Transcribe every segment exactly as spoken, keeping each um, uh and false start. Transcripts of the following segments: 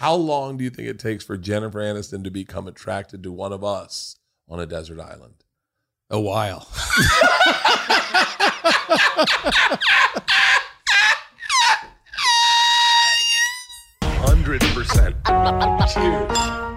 How long do you think it takes for Jennifer Aniston to become attracted to one of us on a desert island? A while. one hundred percent. Cheers.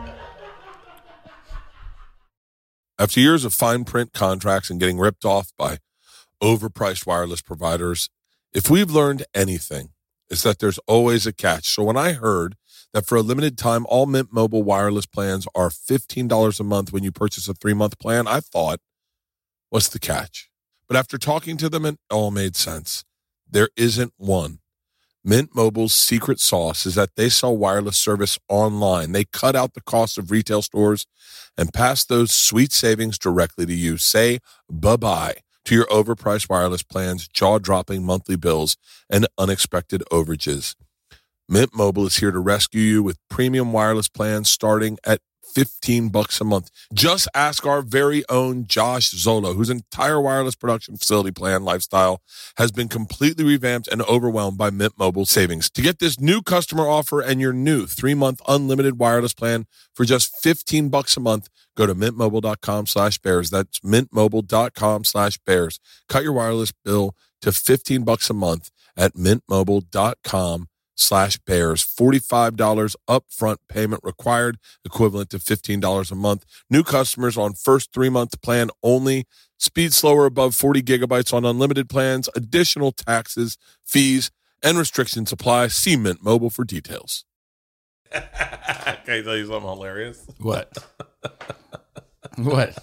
After years of fine print contracts and getting ripped off by overpriced wireless providers, if we've learned anything, it's that there's always a catch. So when I heard that for a limited time, all Mint Mobile wireless plans are fifteen dollars a month when you purchase a three-month plan, I thought, what's the catch? But after talking to them, it all made sense. There isn't one. Mint Mobile's secret sauce is that they sell wireless service online. They cut out the cost of retail stores and pass those sweet savings directly to you. Say bye-bye to your overpriced wireless plans, jaw-dropping monthly bills, and unexpected overages. Mint Mobile is here to rescue you with premium wireless plans starting at fifteen bucks a month. Just ask our very own Josh Zolo, whose entire wireless production facility plan lifestyle has been completely revamped and overwhelmed by Mint Mobile savings. To get this new customer offer and your new three-month unlimited wireless plan for just fifteen bucks a month, go to mintmobile.com slash bears. That's mintmobile.com slash bears. Cut your wireless bill to fifteen bucks a month at mintmobile.com slash bears. forty-five dollars upfront payment required, equivalent to fifteen dollars a month. New customers on first three-month plan only. Speed slower above forty gigabytes on unlimited plans. Additional taxes, fees, and restrictions apply. See Mint Mobile for details. Can I tell you something hilarious? What? What?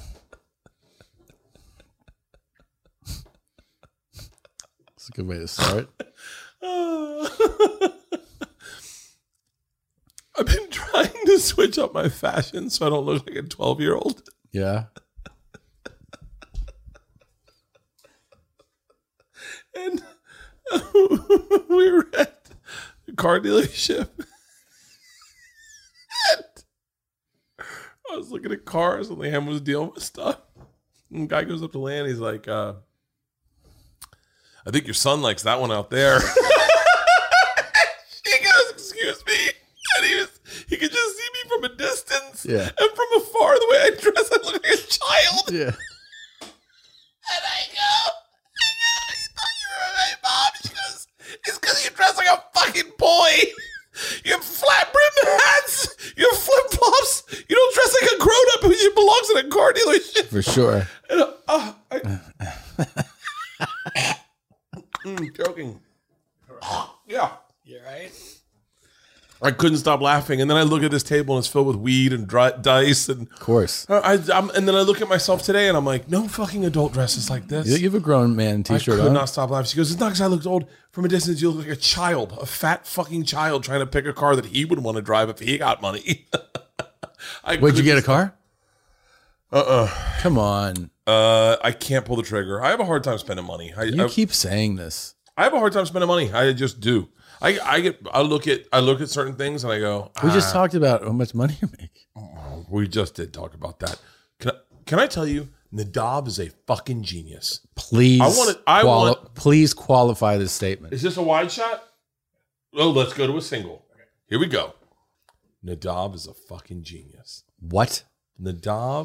That's a good way to start. I've been trying to switch up my fashion so I don't look like a twelve-year-old. Yeah. And we were at the car dealership. And I was looking at cars and Leanne was dealing with stuff. And the guy goes up to Leanne. He's like, uh, I think your son likes that one out there. She goes, excuse me. And he was, he could just see me from a distance. Yeah. And from afar, the way I dress, I look like a child. Yeah. And I go, I go, you thought you were my mom? She goes, it's because you dress like a fucking boy. You have flat brim hats. You have flip flops. You don't dress like a grown up who belongs in a car dealership. For sure. And, uh, I, mm, joking. Yeah. You're right. I couldn't stop laughing, and then I look at this table and it's filled with weed and dry, dice, and Of course. I, I'm, and then I look at myself today and I'm like, no fucking adult dresses like this. You have a grown man I t-shirt could on. not stop laughing. She goes, it's not because I looked old. From a distance, you look like a child, a fat fucking child trying to pick a car that he would want to drive if he got money. I Wait, did you get a couldn't car? Uh-uh. Come on. Uh, I can't pull the trigger. I have a hard time spending money. I, You I, keep saying this. I have a hard time spending money. I just do. I, I get. I look at. I look at certain things and I go. We just ah. talked about how much money you make. Oh, we just did talk about that. Can I, can I tell you, Nadav is a fucking genius. Please, I want to. I quali- want. please qualify this statement. Is this a wide shot? Oh, let's go to a single. Here we go. Nadav is a fucking genius. What? Nadav.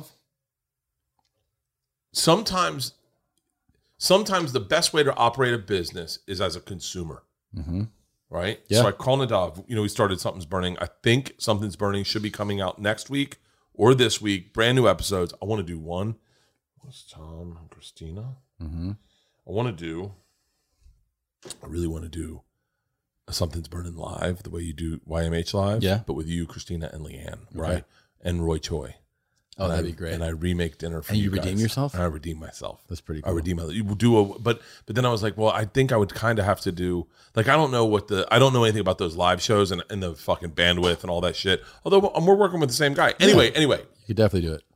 Sometimes, sometimes the best way to operate a business is as a consumer. Mm-hmm. Right? Yeah. So I call Nadav. You know, we started Something's Burning. I think Something's Burning should be coming out next week or this week. Brand new episodes. I want to do one. What's Tom and Christina? Mm-hmm. I want to do, I really want to do a Something's Burning live, the way you do Y M H live. Yeah. But with you, Christina, and Leanne, Okay. right? And Roy Choi. Oh, And that'd I- be great. And I remake dinner for And you you redeem guys. yourself? And I redeem myself. That's pretty I cool. redeem myself. You do a, but but then I was like, well, I think I would kind of have to do, like, I don't know what the, I don't know anything about those live shows and, and the fucking bandwidth and all that shit. Although um, we're working with the same guy. Anyway, Yeah. anyway. You could definitely do it.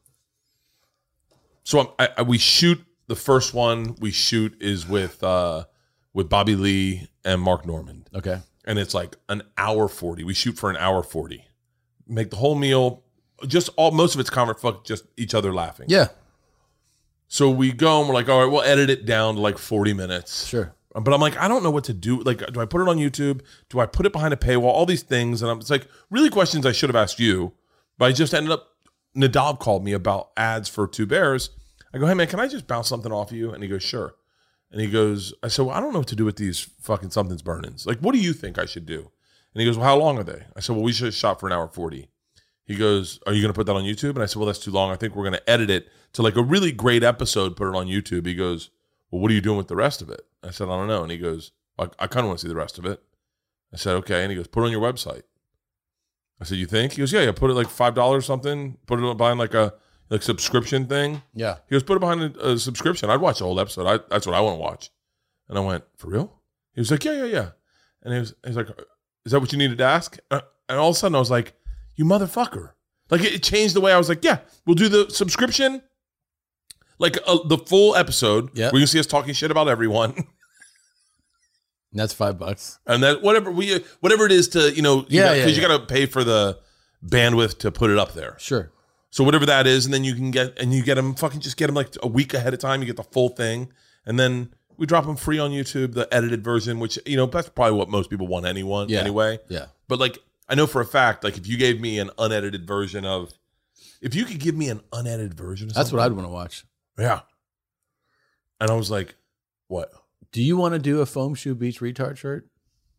So I'm, I, I, we shoot the first one we shoot is with uh, with Bobby Lee and Mark Normand. Okay. And it's like an hour forty. We shoot for an hour forty. Make the whole meal. Just all most of it's convert fuck just each other laughing. Yeah. So we go and we're like, all right, we'll edit it down to like forty minutes. Sure. But I'm like, I don't know what to do. Like, do I put it on YouTube? Do I put it behind a paywall? All these things. And I'm it's like, really questions I should have asked you. But I just ended up, Nadav called me about ads for Two Bears. I go, hey, man, can I just bounce something off of you? And he goes, sure. And he goes, I said, well, I don't know what to do with these fucking something's burnings. Like, what do you think I should do? And he goes, well, how long are they? I said, well, we should have shot for an hour forty. He goes, are you going to put that on YouTube? And I said, well, that's too long. I think we're going to edit it to like a really great episode, put it on YouTube. He goes, well, what are you doing with the rest of it? I said, I don't know. And he goes, I, I kind of want to see the rest of it. I said, okay. And he goes, put it on your website. I said, you think? He goes, yeah, yeah, put it like five dollars or something. Put it behind like a like subscription thing. Yeah. He goes, put it behind a, a subscription. I'd watch the whole episode. I, that's what I want to watch. And I went, for real? He was like, yeah, yeah, yeah. And he was, he was like, is that what you needed to ask? And all of a sudden I was like, you motherfucker. Like it changed the way I was like, yeah, we'll do the subscription. Like uh, the full episode. Yeah. Where you see us talking shit about everyone. That's five bucks. And that whatever we whatever it is to, you know, yeah, because you, yeah, you yeah. got to pay for the bandwidth to put it up there. Sure. So whatever that is, and then you can get and you get them fucking just get them like a week ahead of time. You get the full thing, and then we drop them free on YouTube, the edited version, which you know that's probably what most people want. Anyone, yeah. anyway. Yeah. But like I know for a fact, like if you gave me an unedited version of, if you could give me an unedited version, of that's what I'd want to watch. Yeah. And I was like, what? Do you want to do a Foam Shoe Beach retard shirt?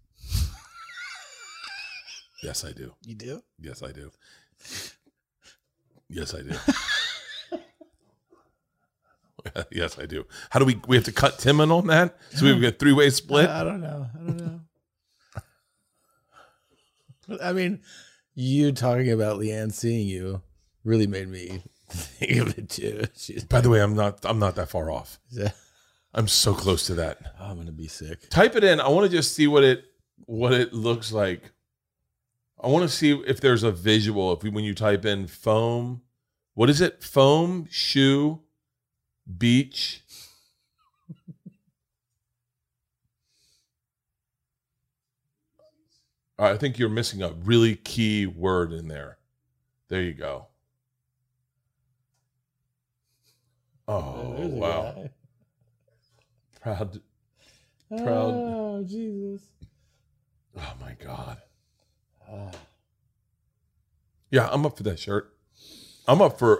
Yes, I do. You do? Yes, I do. Yes, I do. Yes, I do. How do we, we have to cut Tim in on that? So we've got a three-way split? I don't know. I don't know. I mean, you talking about Leanne seeing you really made me think of it too. She's By the way, I'm not, I'm not that far off. Yeah. I'm so close to that. Oh, I'm going to be sick. Type it in. I want to just see what it, what it looks like. I want to see if there's a visual. If we, when you type in foam, what is it? Foam shoe beach. All right, I think you're missing a really key word in there. There you go. Oh, wow. Guy. Proud. Proud. Oh, Jesus. Oh, my God. Uh, yeah, I'm up for that shirt. I'm up for.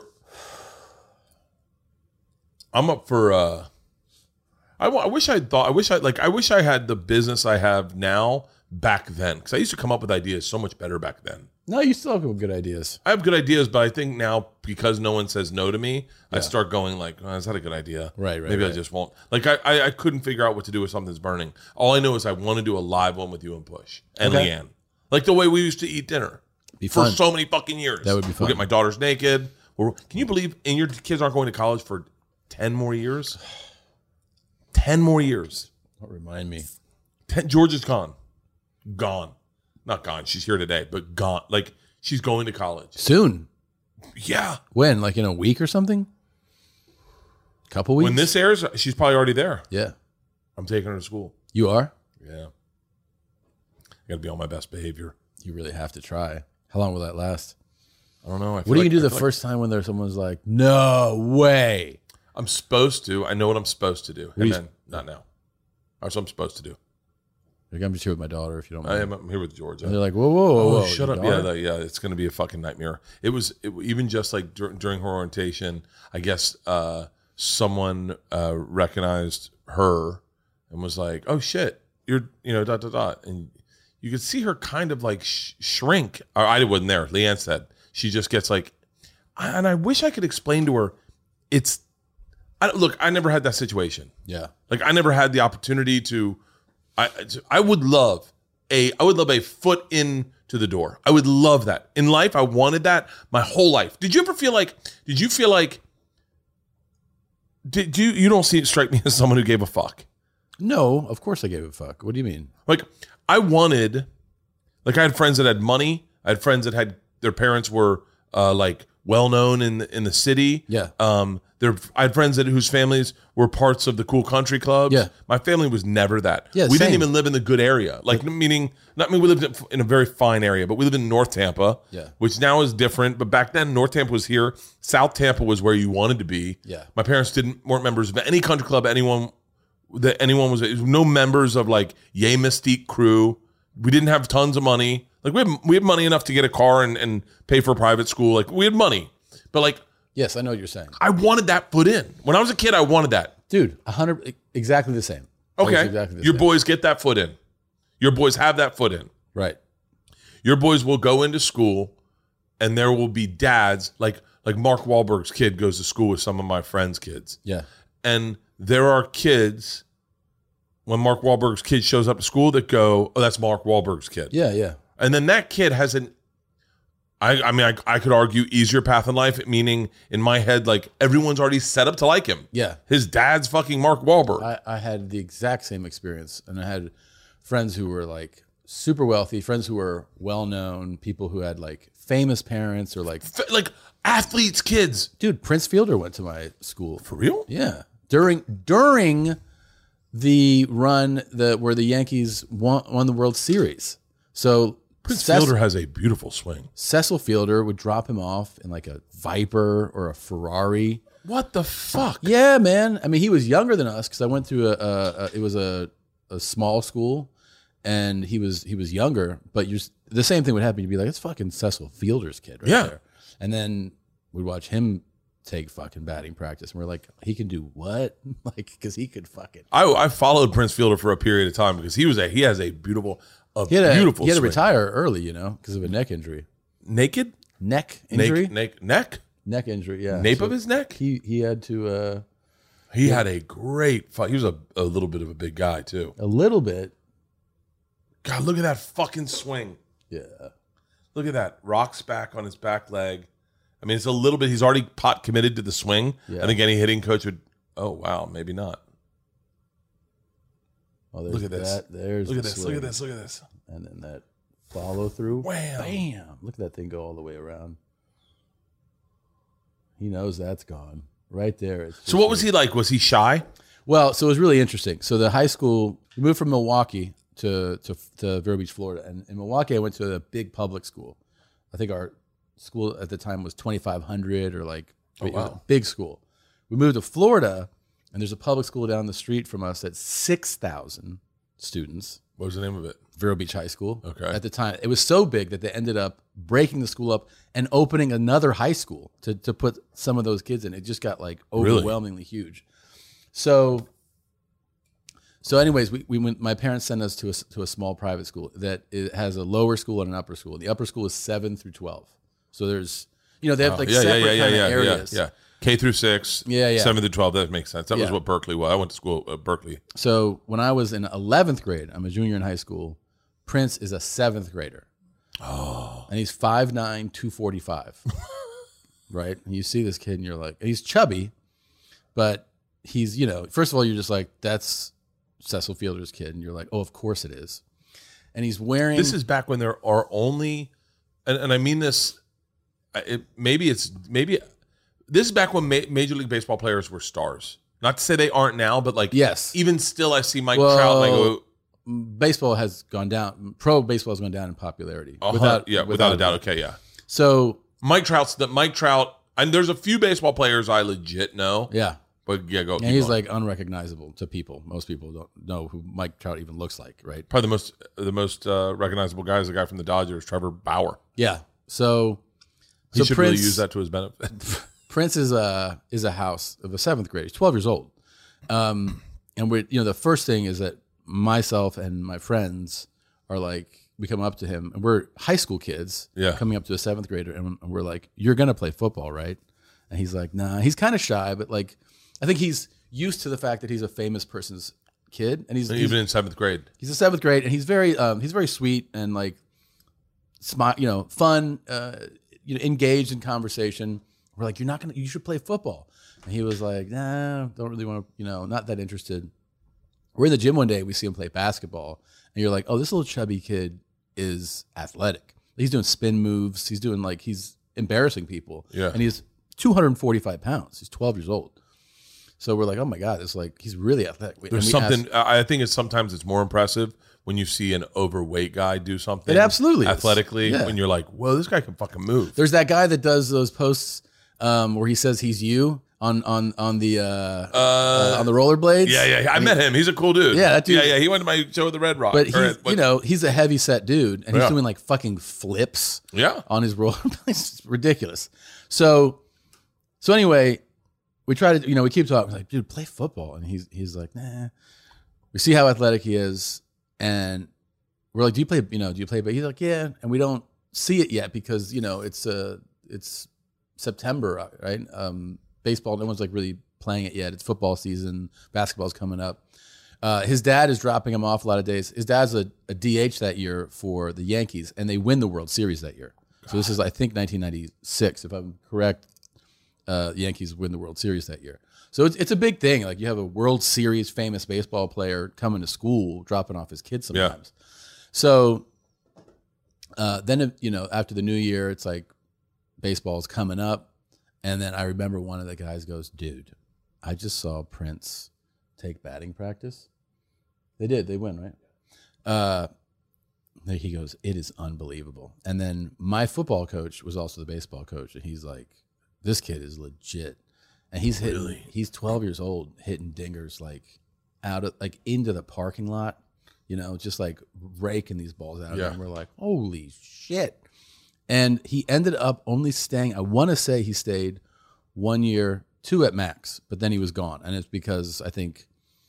I'm up for. Uh, I, I wish I thought. I wish I like. I wish I had the business I have now back then, because I used to come up with ideas so much better back then. No, you still have good ideas. I have good ideas, but I think now because no one says no to me, yeah. I start going like, oh, "Is that a good idea?" Right, right. Maybe right. I just won't. Like I, I, I couldn't figure out what to do with something's burning. All I know is I want to do a live one with you and Push and okay. Leanne. Like the way we used to eat dinner be for fun. so many fucking years. That would be fun. We'll get my daughters naked. We're, can you believe, and your kids aren't going to college for ten more years? ten more years. Don't remind me. ten, George is gone. Gone. Not gone. She's here today, but gone. Like, she's going to college. Soon. Yeah. When? Like in a week or something? Couple weeks? When this airs, she's probably already there. Yeah. I'm taking her to school. You are? Yeah. I got to be on my best behavior. You really have to try. How long will that last? I don't know. I what do you like, do the first like, time when there's someone's like, no way? I'm supposed to. I know what I'm supposed to do. Hey, man, sp- not now. That's what I'm supposed to do. I'm just here with my daughter, if you don't mind. I am I'm here with George. And they're like, whoa, whoa, whoa, oh, whoa. Shut up. Yeah, the, yeah, it's going to be a fucking nightmare. It was it, even just like dur- during her orientation, I guess uh, someone uh, recognized her and was like, oh, shit, you're, you know, dot, dot, dot. And you could see her kind of like sh- shrink. Or I wasn't there. Leanne said she just gets like, and I wish I could explain to her, it's, I, look, I never had that situation. Yeah. Like I never had the opportunity to, I I would love a, I would love a foot in to the door. I would love that. In life, I wanted that my whole life. Did you ever feel like, did you feel like, did you, you don't see it strike me as someone who gave a fuck. No, of course I gave a fuck. What do you mean? Like I wanted, like I had friends that had money. I had friends that had, their parents were uh, like well-known in the, in the city. Yeah. Um, there, I had friends that whose families were parts of the cool country clubs. Yeah. My family was never that. Yeah, we same. didn't even live in the good area. Like yeah. meaning, not I mean we lived in, in a very fine area, but we lived in North Tampa, yeah. which now is different. But back then, North Tampa was here. South Tampa was where you wanted to be. Yeah. My parents didn't weren't members of any country club anyone that anyone was, no members of like Yay Mystique crew. We didn't have tons of money. Like we had, we had money enough to get a car and, and pay for private school. Like we had money, but like, yes, I know what you're saying. I wanted that foot in. When I was a kid, I wanted that. Dude, one hundred exactly the same. Okay. Exactly the Your same. boys get that foot in. Your boys have that foot in. Right. Your boys will go into school and there will be dads, like like Mark Wahlberg's kid goes to school with some of my friends' kids. Yeah. And there are kids, when Mark Wahlberg's kid shows up to school, that go, oh, that's Mark Wahlberg's kid. Yeah, yeah. And then that kid has an, I, I mean, I, I could argue easier path in life, meaning in my head, like everyone's already set up to like him. Yeah. His dad's fucking Mark Wahlberg. I, I had the exact same experience. And I had friends who were like super wealthy, friends who were well-known, people who had like famous parents or like... F- like athletes' kids. Dude, Prince Fielder went to my school. For real? Yeah. During during the run the where the Yankees won, won the World Series. So Prince Cec- Fielder has a beautiful swing. Cecil Fielder would drop him off in like a Viper or a Ferrari. What the fuck? Yeah, man. I mean, he was younger than us because I went through a, a, a it was a, a small school, and he was he was younger. But you the same thing would happen. You'd be like, it's fucking Cecil Fielder's kid right Yeah. there. And then we'd watch him take fucking batting practice, and we're like, he can do what? Like, because he could fucking. I, I followed Prince Fielder for a period of time because he was a he has a beautiful a He had, beautiful. a, he had to swing. retire early, you know, because of a neck injury. Naked Neck injury. Neck neck neck Neck injury. Yeah. nape So of his neck. He he had to uh, He had a great fight. He was a, a little bit of a big guy too. a little bit. God, look at that fucking swing. Yeah. Look at that. Rocks back on his back leg. I mean, it's a little bit. He's already pot committed to the swing. Yeah. I think any hitting coach would. Oh wow, maybe not. Oh, there's Look at this. That. There's Look at the this. swing. Look at this. Look at this. And then that follow through. Wham. Bam. Look at that thing go all the way around. He knows that's gone. Right there. It's So just what was he like? Was he shy? Well, so it was really interesting. So the high school, we moved from Milwaukee to to, to Vero Beach, Florida. And in Milwaukee, I went to a big public school. I think our school at the time was twenty-five hundred or like Oh, it was wow. a big school. We moved to Florida, and there's a public school down the street from us that's six thousand students. What was the name of it? Vero Beach High School. Okay. At the time, it was so big that they ended up breaking the school up and opening another high school to to put some of those kids in. It just got like Really? overwhelmingly huge. So, so anyways, we, we went. My parents sent us to a to a small private school that it has a lower school and an upper school. The upper school is seven through twelve. So there's, you know, they have Oh, like yeah, yeah, separate yeah, yeah, kind yeah, of areas. yeah, yeah. K through six. Yeah, yeah. Seven through twelve. That makes sense. That was Yeah. what Berkeley was. I went to school at Berkeley. So when I was in eleventh grade, I'm a junior in high school. Prince is a seventh grader. Oh, And he's five nine, two forty-five. Right? And you see this kid and you're like, and he's chubby, but he's, you know, first of all, you're just like, that's Cecil Fielder's kid. And you're like, oh, of course it is. And he's wearing. this is back when there are only, and, and I mean this. It, maybe it's maybe this is back when ma- Major League Baseball players were stars. Not to say they aren't now, but like Yes. even still, I see Mike Well, Trout and I go, baseball has gone down. Pro baseball has gone down in popularity. uh-huh, Without, yeah, without, a doubt. Okay, yeah. So, Mike Trout's the Mike Trout, and there's a few baseball players I legit know, yeah. but yeah, go. And keep he's going. like unrecognizable to people. Most people don't know who Mike Trout even looks like, right? Probably the most the most uh, recognizable guy is the guy from the Dodgers, Trevor Bauer. Yeah. So, He so should Prince, really use that to his benefit. Prince is a is a house of a seventh grader. He's twelve years old, um, and we you know the first thing is that myself and my friends are like we come up to him and we're high school kids, Yeah. coming up to a seventh grader, and we're like, "You're gonna play football, right?" And he's like, "Nah." He's kind of shy, but like I think he's used to the fact that he's a famous person's kid, and he's he's, Even in seventh grade. he's a seventh grade, and he's very um, he's very sweet and like smart, you know, fun, uh, you know, engaged in conversation. We're like, you're not gonna, you should play football. And he was like, nah, don't really want to, you know, not that interested. We're in the gym one day, we see him play basketball, and you're like, oh, this little chubby kid is athletic. He's doing spin moves. He's doing like, he's embarrassing people. Yeah. And he's two hundred forty-five pounds. He's twelve years old. So we're like, oh my God, it's like, he's really athletic. And There's we something. asked- I think it's sometimes it's more impressive when you see an overweight guy do something. It absolutely is. athletically. Yeah. When you're like, whoa, this guy can fucking move. There's that guy that does those posts um, where he says he's you. on on on the uh, uh, on the rollerblades. Yeah, yeah, yeah. I met him. He's a cool dude. Yeah, that dude. Yeah, yeah. He went to my show with the Red Rock. But he's, Or, what- you know, he's a heavy set dude, and he's Yeah. doing like fucking flips. Yeah. On his rollerblades, it's ridiculous. So, so anyway, we try to, you know, we keep talking. We're like, dude, play football, and he's he's like, nah. We see how athletic he is, and we're like, do you play? You know, do you play? But he's like, yeah, and we don't see it yet because you know it's uh it's September, right? Um, baseball, no one's like really playing it yet. It's football season. Basketball's coming up. Uh, his dad is dropping him off a lot of days. His dad's a, a D H that year for the Yankees, and they win the World Series that year. So this is, I think, nineteen ninety-six, if I'm correct. Uh, the Yankees win the World Series that year. So it's it's a big thing. Like you have a World Series famous baseball player coming to school, dropping off his kids sometimes. Yeah. So uh, then, you know, after the new year, it's like baseball's coming up. And then I remember one of the guys goes, dude, I just saw Prince take batting practice. They did. They win, right? Uh, he goes, it is unbelievable. And then my football coach was also the baseball coach. And he's like, this kid is legit. And he's hitting, really? He's twelve years old, hitting dingers like out of, like into the parking lot, you know, just like raking these balls out. Yeah. And we're like, holy shit. And he ended up only staying, I want to say he stayed one year, two at max, but then he was gone. And it's because I think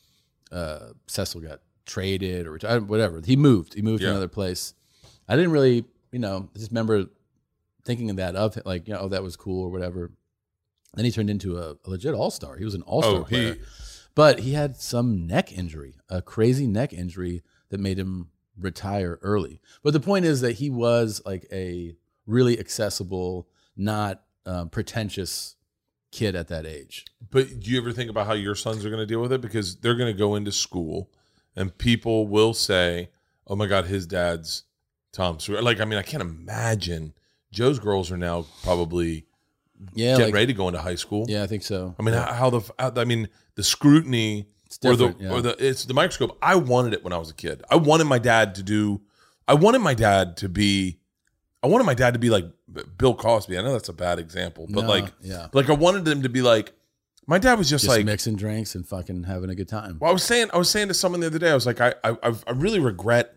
uh, Cecil got traded or retired, whatever. He moved. He moved yeah. to another place. I didn't really, you know, I just remember thinking of that of it, like, you know, oh, that was cool or whatever. Then he turned into a, a legit all-star. He was an all-star oh, player. He... But he had some neck injury, a crazy neck injury that made him retire early. But the point is that he was like a really accessible, not um, pretentious kid at that age. But do you ever think about how your sons are going to deal with it? Because they're going to go into school and people will say, oh my God, his dad's Tom Sawyer. Like, I mean, I can't imagine. Joe's girls are now probably yeah, getting like, ready to go into high school. Yeah, I think so. I mean, yeah. how, how the, how, I mean, the scrutiny or the, yeah. or the, it's the microscope. I wanted it when I was a kid. I wanted my dad to do, I wanted my dad to be, I wanted my dad to be like Bill Cosby. I know that's a bad example, but no, like, yeah. like I wanted him to be like, my dad was just, just like mixing drinks and fucking having a good time. Well, I was saying, I was saying to someone the other day, I was like, I, I, I really regret.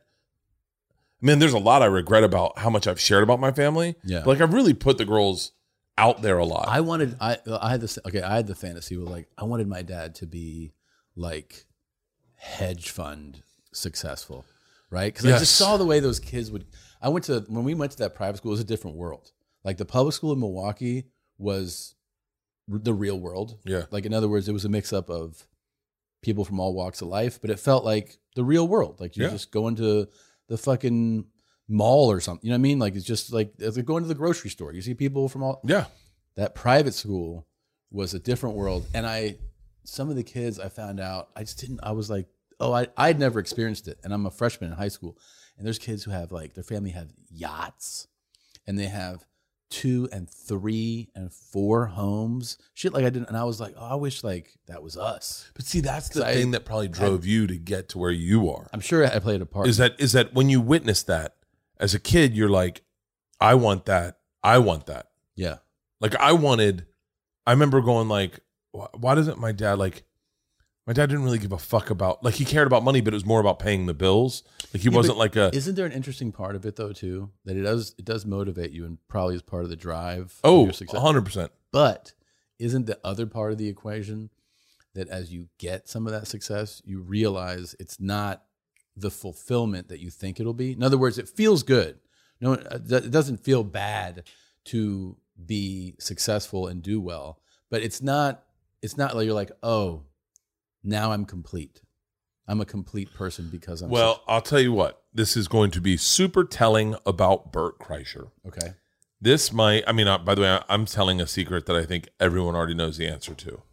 Man, there's a lot I regret about how much I've shared about my family. Yeah, but like I've really put the girls out there a lot. I wanted, I, I had this. Okay, I had the fantasy with like, I wanted my dad to be like hedge fund successful, right? Because yes. I just saw the way those kids would. I went to when we went to that private school. It was a different world. Like the public school in Milwaukee was the real world. Yeah. Like in other words, it was a mix up of people from all walks of life, but it felt like the real world. Like you yeah. just go into the fucking mall or something. You know what I mean? Like it's just like it's like going to the grocery store. You see people from all. Yeah. That private school was a different world, and I, some of the kids I found out, I just didn't. I was like, oh, I I'd never experienced it, and I'm a freshman in high school, and there's kids who have like their family have yachts, and they have two and three and four homes, shit like I didn't. And I was like, oh, I wish like that was us. But see, that's the I, thing that probably drove I, you to get to where you are. I'm sure I played a part. Is that is that when you witness that as a kid, you're like, I want that. I want that. Yeah. Like I wanted, I remember going like, why doesn't my dad like, my dad didn't really give a fuck about, like he cared about money, but it was more about paying the bills. Like he yeah, wasn't like a. Isn't there an interesting part of it though too, that it does, it does motivate you and probably is part of the drive. Oh, one hundred percent. But isn't the other part of the equation that as you get some of that success, you realize it's not the fulfillment that you think it'll be? In other words, it feels good. No, it doesn't feel bad to be successful and do well, but it's not, it's not like you're like, oh, now I'm complete. I'm a complete person because I'm well, such- I'll tell you what, this is going to be super telling about Bert Kreischer. Okay. This might, I mean, uh, by the way, I'm telling a secret that I think everyone already knows the answer to.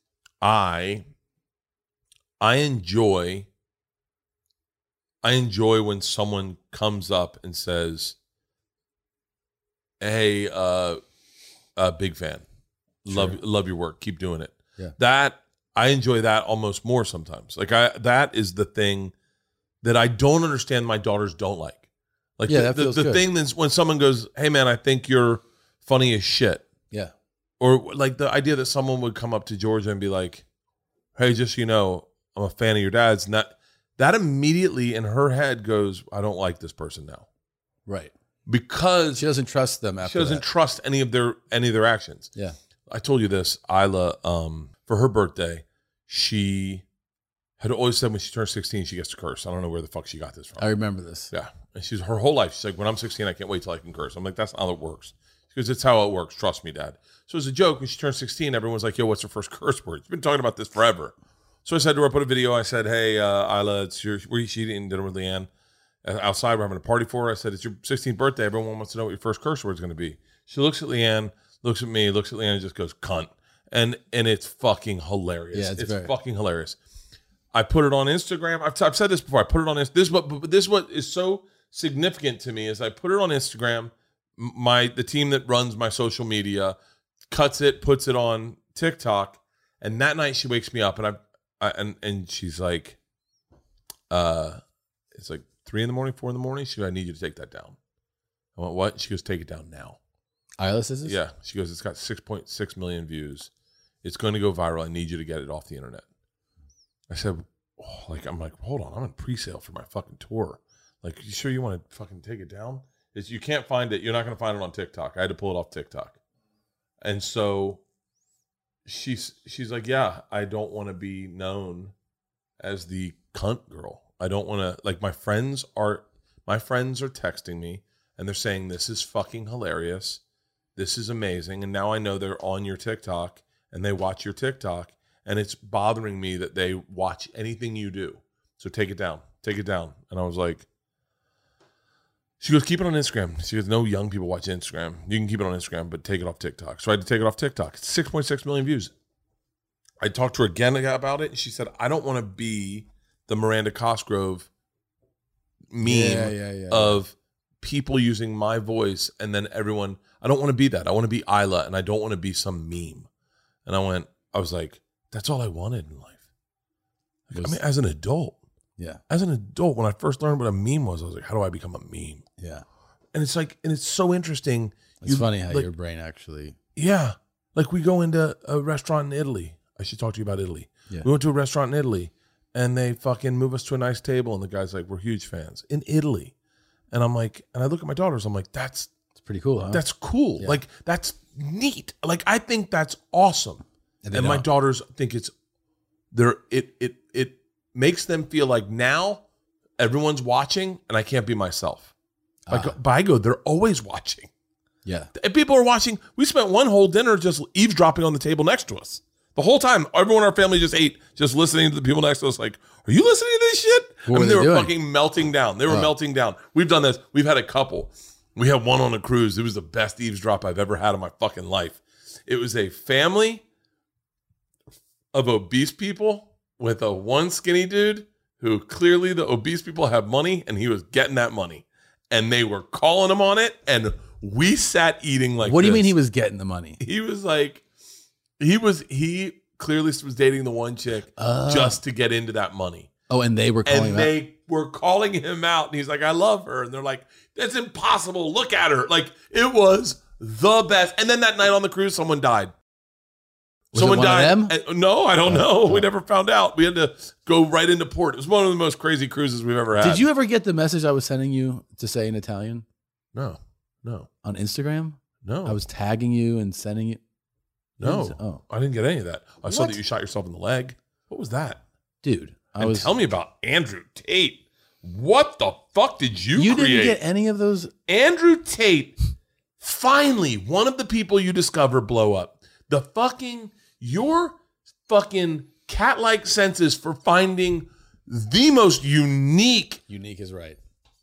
I, I enjoy, I enjoy when someone comes up and says, hey, uh, uh big fan. Sure. Love, love your work. Keep doing it. Yeah. That, I enjoy that almost more sometimes. Like I, that is the thing that I don't understand my daughters don't like. Like yeah, the, that feels the, the good. thing that's when someone goes, hey man, I think you're funny as shit. Yeah. Or like the idea that someone would come up to Georgia and be like, hey, just so you know, I'm a fan of your dad's. And that, that immediately in her head goes, I don't like this person now. Right. Because she doesn't trust them after She doesn't that. trust any of their any of their actions. Yeah. I told you this. Isla, um, for her birthday, she had always said when she turns sixteen, she gets to curse. I don't know where the fuck she got this from. I remember this. Yeah. And she's her whole life. She's like, when I'm sixteen, I can't wait till I can curse. I'm like, that's not how it works. She goes, it's how it works. Trust me, Dad. So as a joke, when she turns sixteen, everyone's like, yo, what's her first curse word? She's been talking about this forever. So I said to her, I put a video. I said, hey, uh, Isla, it's your, were you eating dinner with Leanne? Outside, we're having a party for her. I said, it's your sixteenth birthday. Everyone wants to know what your first curse word is going to be. She looks at Leanne, looks at me, looks at Leanne, and just goes, cunt. And and it's fucking hilarious. Yeah, it's it's very- fucking hilarious. I put it on Instagram. I've, I've said this before. I put it on Instagram. This, but, but this what is so significant to me is I put it on Instagram. My the team that runs my social media cuts it, puts it on TikTok, and that night she wakes me up and I, I and and she's like, uh, it's like three in the morning, four in the morning. She goes, I need you to take that down. I went, what? She goes, take it down now. Isla says this? Yeah. She goes, it's got six point six million views. It's going to go viral. I need you to get it off the internet. I said, oh, like, I'm like, hold on. I'm in pre-sale for my fucking tour. Like, you sure you want to fucking take it down? It's, you can't find it. You're not going to find it on TikTok. I had to pull it off TikTok. And so she's, she's like, yeah, I don't want to be known as the cunt girl. I don't want to, like, my friends are, my friends are texting me and they're saying, this is fucking hilarious. This is amazing. And now I know they're on your TikTok and they watch your TikTok, and it's bothering me that they watch anything you do. So take it down. Take it down. And I was like, she goes, keep it on Instagram. She goes, no young people watch Instagram. You can keep it on Instagram, but take it off TikTok. So I had to take it off TikTok. It's six point six million views. I talked to her again about it, and she said, I don't want to be the Miranda Cosgrove meme Yeah, yeah, yeah, of people using my voice and then everyone. I don't want to be that. I want to be Isla, and I don't want to be some meme. And I went, I was like, that's all I wanted in life. Like, I mean, as an adult, Yeah. as an adult, when I first learned what a meme was, I was like, how do I become a meme? Yeah. And it's like, and it's so interesting. It's You- funny how like, your brain actually. yeah. Like we go into a restaurant in Italy. I should talk to you about Italy. Yeah. We went to a restaurant in Italy and they fucking move us to a nice table. And the guy's like, we're huge fans in Italy. And I'm like, and I look at my daughters, I'm like, that's, It's pretty cool, huh? that's cool. Yeah. Like that's neat. Like, I think that's awesome. And And, they my don't. daughters think it's there. It, it, it makes them feel like now everyone's watching and I can't be myself. Like, Ah. but I go, they're always watching. Yeah. If people are watching, we spent one whole dinner just eavesdropping on the table next to us. The whole time, everyone in our family just ate, just listening to the people next to us like, are you listening to this shit? What I mean, were they they were doing? fucking melting down. They were Oh. melting down. We've done this. We've had a couple. We had one on a cruise. It was the best eavesdrop I've ever had in my fucking life. It was a family of obese people with a one skinny dude who clearly the obese people have money and he was getting that money. And they were calling him on it. And we sat eating like What do you this. mean he was getting the money? He was like, he was, he clearly was dating the one chick Oh. just to get into that money. Oh, and they were calling And him they out. were calling him out. And he's like, I love her. And they're like, that's impossible. Look at her. Like, it was the best. And then that night on the cruise, someone died. Was someone it one died. of them? And- no, I don't know. Oh. We never found out. We had to go right into port. It was one of the most crazy cruises we've ever had. Did you ever get the message I was sending you to say in Italian No, no, on Instagram? no. I was tagging you and sending you. no. Oh, I didn't get any of that. I saw What? that you shot yourself in the leg. What was that? dude. I And was. tell me about Andrew Tate. What the fuck did you, you create? didn't get any of those. Andrew Tate, finally, one of the people you discover blow up. The fucking, your fucking cat-like senses for finding the most unique, Unique is right.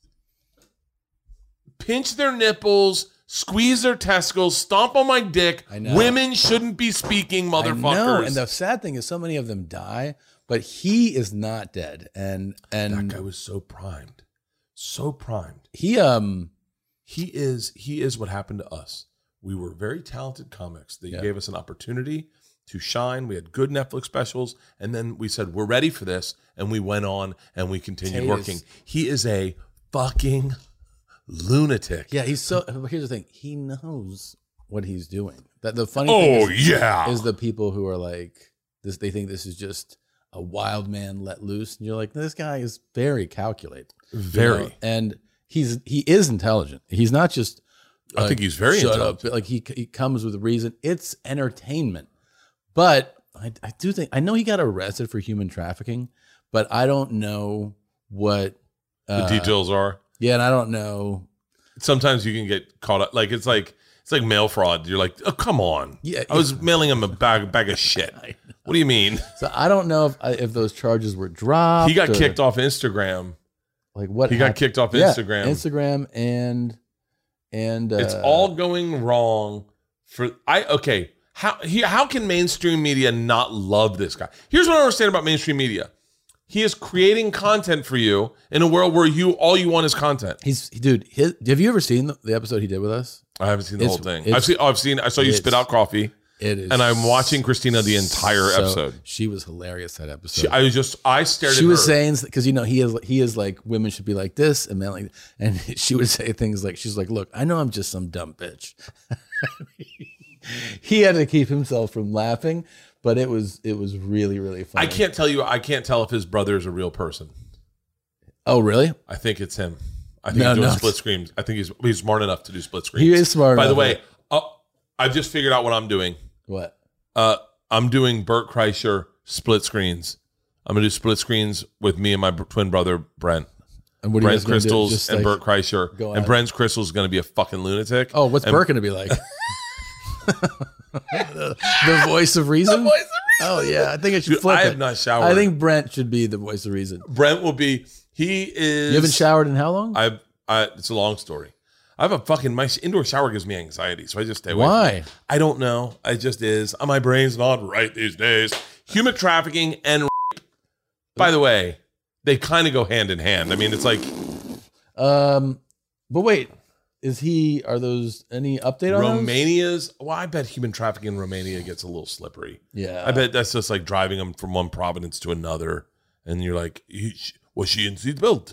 pinch their nipples, squeeze their testicles, stomp on my dick. I know. Women shouldn't be speaking, motherfuckers. I know, and the sad thing is, so many of them die, but he is not dead, and that and guy was so primed. So primed. he um He is he is what happened to us. We were very talented comics. They Yeah. gave us an opportunity to shine. We had good Netflix specials, and then we said we're ready for this, and we went on and we continued Tate working. is- He is a fucking lunatic. yeah he's so. But here's the thing: he knows what he's doing. That the funny Oh thing is, yeah, is the people who are like this. They think this is just a wild man let loose, and you're like, this guy is very calculated, very, you know? And he's he is intelligent. He's not just. I Like, think he's very shut intelligent. up. Like he he comes with a reason. It's entertainment, but I I do think I know he got arrested for human trafficking, but I don't know what uh, The details are. Yeah, and I don't know. Sometimes you can get caught up. Like it's like it's like mail fraud. You're like, oh come on. Yeah, I was mailing him a bag bag of shit. What do you mean? So I don't know if if those charges were dropped. He got or, kicked off Instagram. Like what? He got happened. kicked off Yeah, Instagram. Instagram and and uh, It's all going wrong for I okay. How he how can mainstream media not love this guy? Here's what I understand about mainstream media. He is creating content for you in a world where you all you want is content. He's dude. His, have you ever seen the, the episode he did with us? I haven't seen the It's- whole thing. it's- I've seen. Oh, I've seen. I saw you spit it's- out coffee, It is, and I'm watching Christina the entire so- episode. She was hilarious that episode. She, I was just. I stared. she at was her. saying because you know he is he is like women should be like this and men like, and she would say things like she's like, look, I know I'm just some dumb bitch. He had to keep himself from laughing, but it was it was really really funny. I can't tell you. I can't tell if his brother is a real person. Oh really? I think it's him. I think No, he's doing no. split screens. I think he's he's smart enough to do split screens. He is smart By the enough. way, oh, I've just figured out what I'm doing. What? Uh, I'm doing Bert Kreischer split screens. I'm gonna do split screens with me and my br- twin brother Brent. And what are you Brent guys gonna do? Crystals Just, and like- Bert Kreischer. go And at it? Brent's Crystals is gonna be a fucking lunatic. Oh, what's And- Burke gonna be like? the, the voice of reason. The voice of Oh yeah, I think it should Dude, flip I it. have not showered. I think Brent should be the voice of reason. Brent will be. He is. You haven't showered in how long? I. I. It's a long story. I have a fucking my indoor shower gives me anxiety, so I just stay away. from Why? it. I don't know. I just is. Uh, My brain's not right these days. Human trafficking and rape. By the way, they kind of go hand in hand. I mean, it's like Um, but wait, is he? Are those any update on those? Romania's. Well, I bet human trafficking in Romania gets a little slippery. Yeah, I bet that's just like driving them from one province to another, and you're like, "He- sh- was she in seatbelt?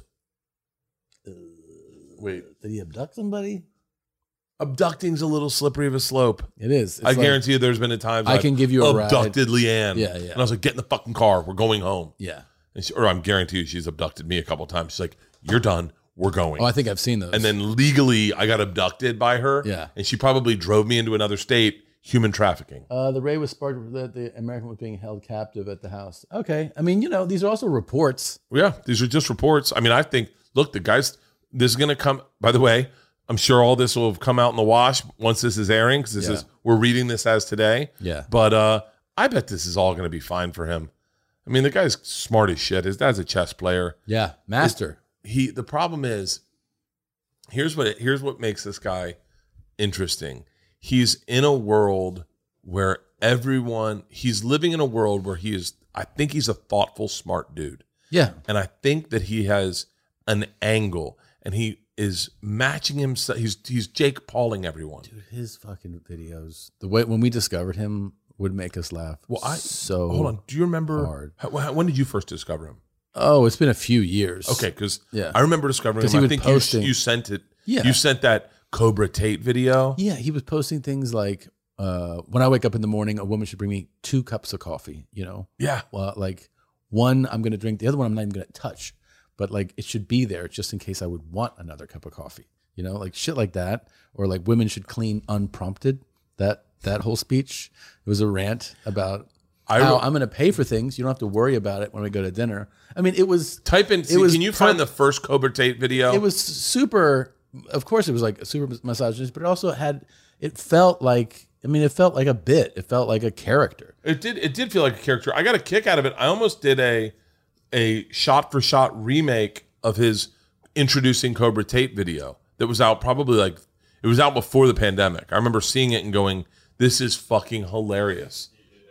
Wait, Did he abduct somebody? abducting's a little slippery of a slope. It is. It's I like- guarantee you, there's been a time I can give you a ride. abducted Leanne. Yeah, yeah. And I was like, "Get in the fucking car. We're going home." Yeah. And she, or I'm guarantee you, she's abducted me a couple times. She's like, "You're done. We're going." Oh, I think I've seen those. And then legally, I got abducted by her. Yeah. And she probably drove me into another state. Human trafficking. uh, the raid was sparked that the American was being held captive at the house. Okay, I mean, you know, these are also reports. Yeah, these are just reports. I mean, I think, look, the guys, this is going to come, by the way, I'm sure all this will have come out in the wash once this is airing, because this Yeah. is, we're reading this as today. Yeah. But uh, I bet this is all going to be fine for him. I mean, the guy's smart as shit. His dad's a chess player. Yeah, master. He, the problem is, here's what, it, here's what makes this guy interesting. He's in a world where everyone, he's living in a world where he is, I think he's a thoughtful, smart dude. Yeah, And I think that he has an angle, and he is matching himself. He's he's Jake Pauling everyone. dude, his fucking videos. The way when we discovered him would make us laugh. Well, I- so Hold on. Do you remember hard. how, how- when did you first discover him? Oh, it's been a few years. Okay, because Yeah. I remember discovering 'Cause him. he I was think posting- you, you sent it. Yeah. You sent that Cobra Tate video. Yeah, he was posting things like, uh, "When I wake up in the morning, a woman should bring me two cups of coffee." You know, Yeah. well, like one I'm going to drink, the other one I'm not even going to touch, but like it should be there just in case I would want another cup of coffee. You know, like shit like that, or like women should clean unprompted. That that whole speech, it was a rant about I how wrote- I'm going to pay for things. You don't have to worry about it when we go to dinner. I mean, it was Type in. It was can you per- find the first Cobra Tate video? it was super. Of course, it was like super misogynist, but it also had. It felt like. I mean, it felt like a bit. It felt like a character. It did. It did feel like a character. I got a kick out of it. I almost did a a shot for shot remake of his introducing Cobra Tate video that was out probably like it was out before the pandemic. I remember seeing it and going, "This is fucking hilarious."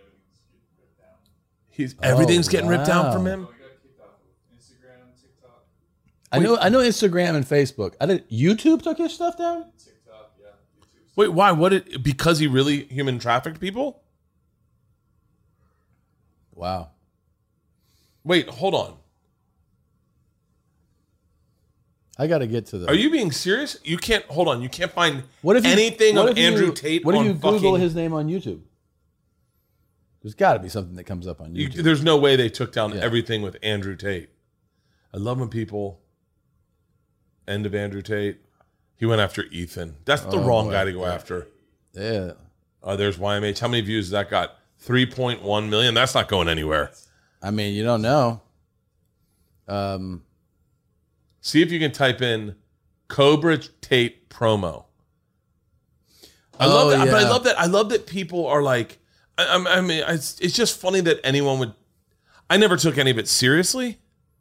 He's everything's getting ripped down wow. from him. Instagram, TikTok, I know. I know Instagram and Facebook. I did. YouTube took his stuff down. TikTok, yeah, YouTube. Wait, why? What? It because he really human trafficked people? Wow. Wait, hold on. I got to get to the. Are you being serious? You can't hold on. You can't find what if you, anything what of if you, Andrew Tate. What if on you Google fucking, his name on YouTube? There's got to be something that comes up on you, YouTube. there's no way they took down Yeah. everything with Andrew Tate. I love when people end of Andrew Tate. He went after Ethan. That's the Oh, wrong boy. guy to go after. Yeah. Uh, there's Y M H. How many views has that got? three point one million. That's not going anywhere. I mean, you don't know. Um. See if you can type in Cobra Tate promo. I love Oh, that. But I yeah. love that. I love that people are like, I, I'm- I mean, it's, it's just funny that anyone would. I never took any of it seriously.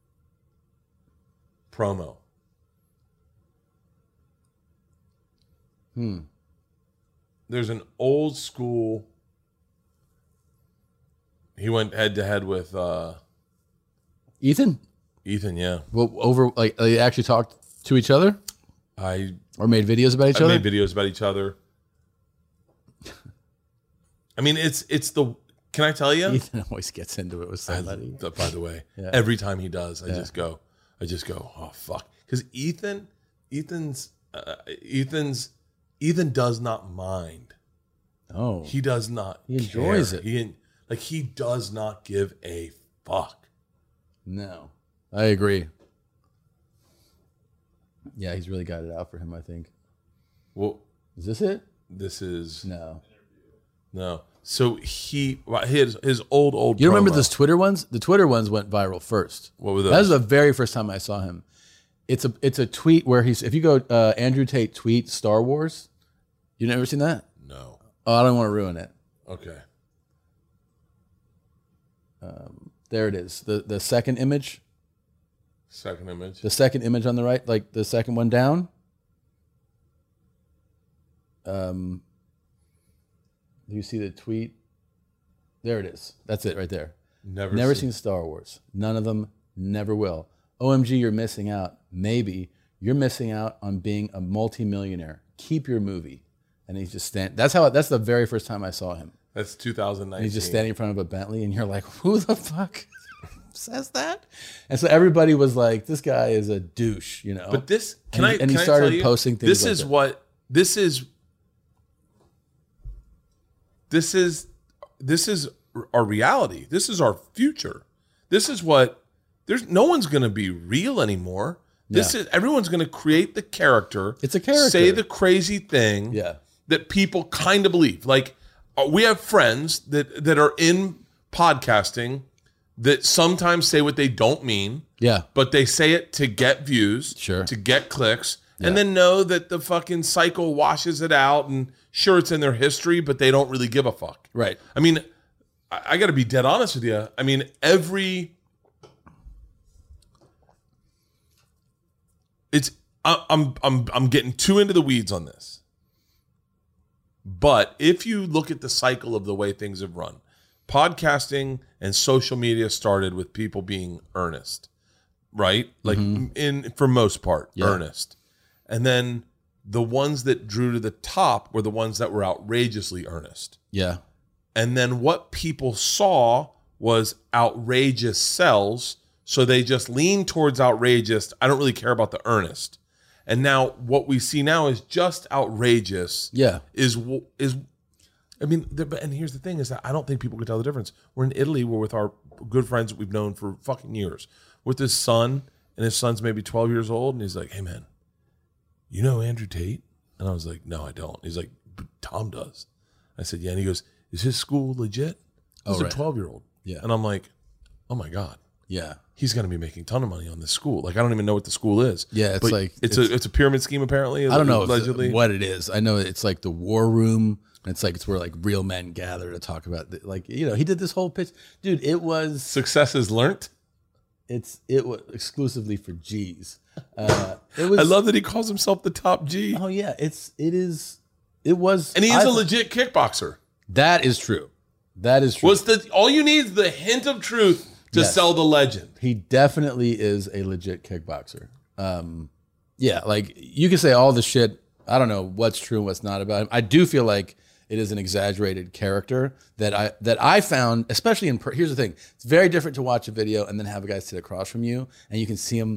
Promo. Hmm. There's an old school. He went head to head with uh, Ethan. Ethan. Yeah, Well, over like they actually talked to each other I or made videos about each I other. made videos about each other. I mean, it's it's the. Can I tell you? Ethan always gets into it with I, somebody. th- by the way, Yeah. every time he does, I Yeah. just go, I just go, oh fuck, because Ethan, Ethan's, uh, Ethan's, Ethan does not mind. Oh, He does not. He enjoys care. it. He like he does not give a fuck. no, I agree. Yeah, he's really got it out for him. I think. Well, Is this it? this is No. no. So he his his old old. You remember promo. those Twitter ones? The Twitter ones went viral first. What were That was those? the very first time I saw him. It's a it's a tweet where he's if you go uh, Andrew Tate tweet Star Wars. You never seen that? No. Oh, I don't want to ruin it. Okay. There it is. The the second image. Second image. The second image on the right, like the second one down. Um, do you see the tweet? There it is. That's it right there. Never. Never seen. seen Star Wars. None of them. Never will. O M G, you're missing out. Maybe you're missing out on being a multimillionaire. Keep your movie. And he's just stand. That's how. That's the very first time I saw him. That's two thousand nineteen. And he's just standing in front of a Bentley, and you're like, who the fuck says that? And so everybody was like, this guy is a douche, you know. But this can and, I? And can he I started tell you, posting things. This like is that. what this is. This is this is our reality. This is our future. This is what. There's no one's going to be real anymore. This Yeah. is everyone's going to create the character. It's a character. Say the crazy thing. Yeah. That people kind of believe. Like uh, we have friends that that are in podcasting that sometimes say what they don't mean. Yeah. But they say it to get views, Sure. to get clicks, Yeah. and then know that the fucking cycle washes it out. And sure, it's in their history, but they don't really give a fuck. Right. I mean, I, I got to be dead honest with you. I mean, every it's I, I'm I'm I'm getting too into the weeds on this. But if you look at the cycle of the way things have run, podcasting and social media started with people being earnest, right? Like in for most part, Yeah. earnest. And then the ones that drew to the top were the ones that were outrageously earnest. Yeah. And then what people saw was outrageous sells, so they just leaned towards outrageous. I don't really care about the earnest. And now what we see now is just outrageous. Yeah. Is is I mean, the, but- and here's the thing is that I don't think people can tell the difference. We're in Italy. We're with our good friends that we've known for fucking years. With his son, and his son's maybe twelve years old, and he's like, "Hey man, you know Andrew Tate?" And I was like, "No, I don't." He's like, "But Tom does." I said, "Yeah." And he goes, "Is his school legit?" He's Oh, a right. twelve year old. Yeah. And I'm like, "Oh my god." Yeah. He's going to be making a ton of money on this school. Like I don't even know what the school is. Yeah, it's But like- it's, it's- a it's a pyramid scheme apparently. I don't know if- allegedly. what it is. I know it's like the war room. And it's like it's where like real men gather to talk about the, like you know he did this whole pitch, dude. It was Success is learnt. it's it was exclusively for G's. Uh, it was. I love that he calls himself the top G, Oh yeah, it's it is. It was. and he is I- a legit kickboxer. That is true. That is true. Was the all you need is the hint of truth to Yes. sell the legend. He definitely is a legit kickboxer. Um, yeah, like you can say all the shit. I don't know what's true and what's not about him. I do feel like it is an exaggerated character that I that I found, especially in. Per- Here's the thing: it's very different to watch a video and then have a guy sit across from you and you can see him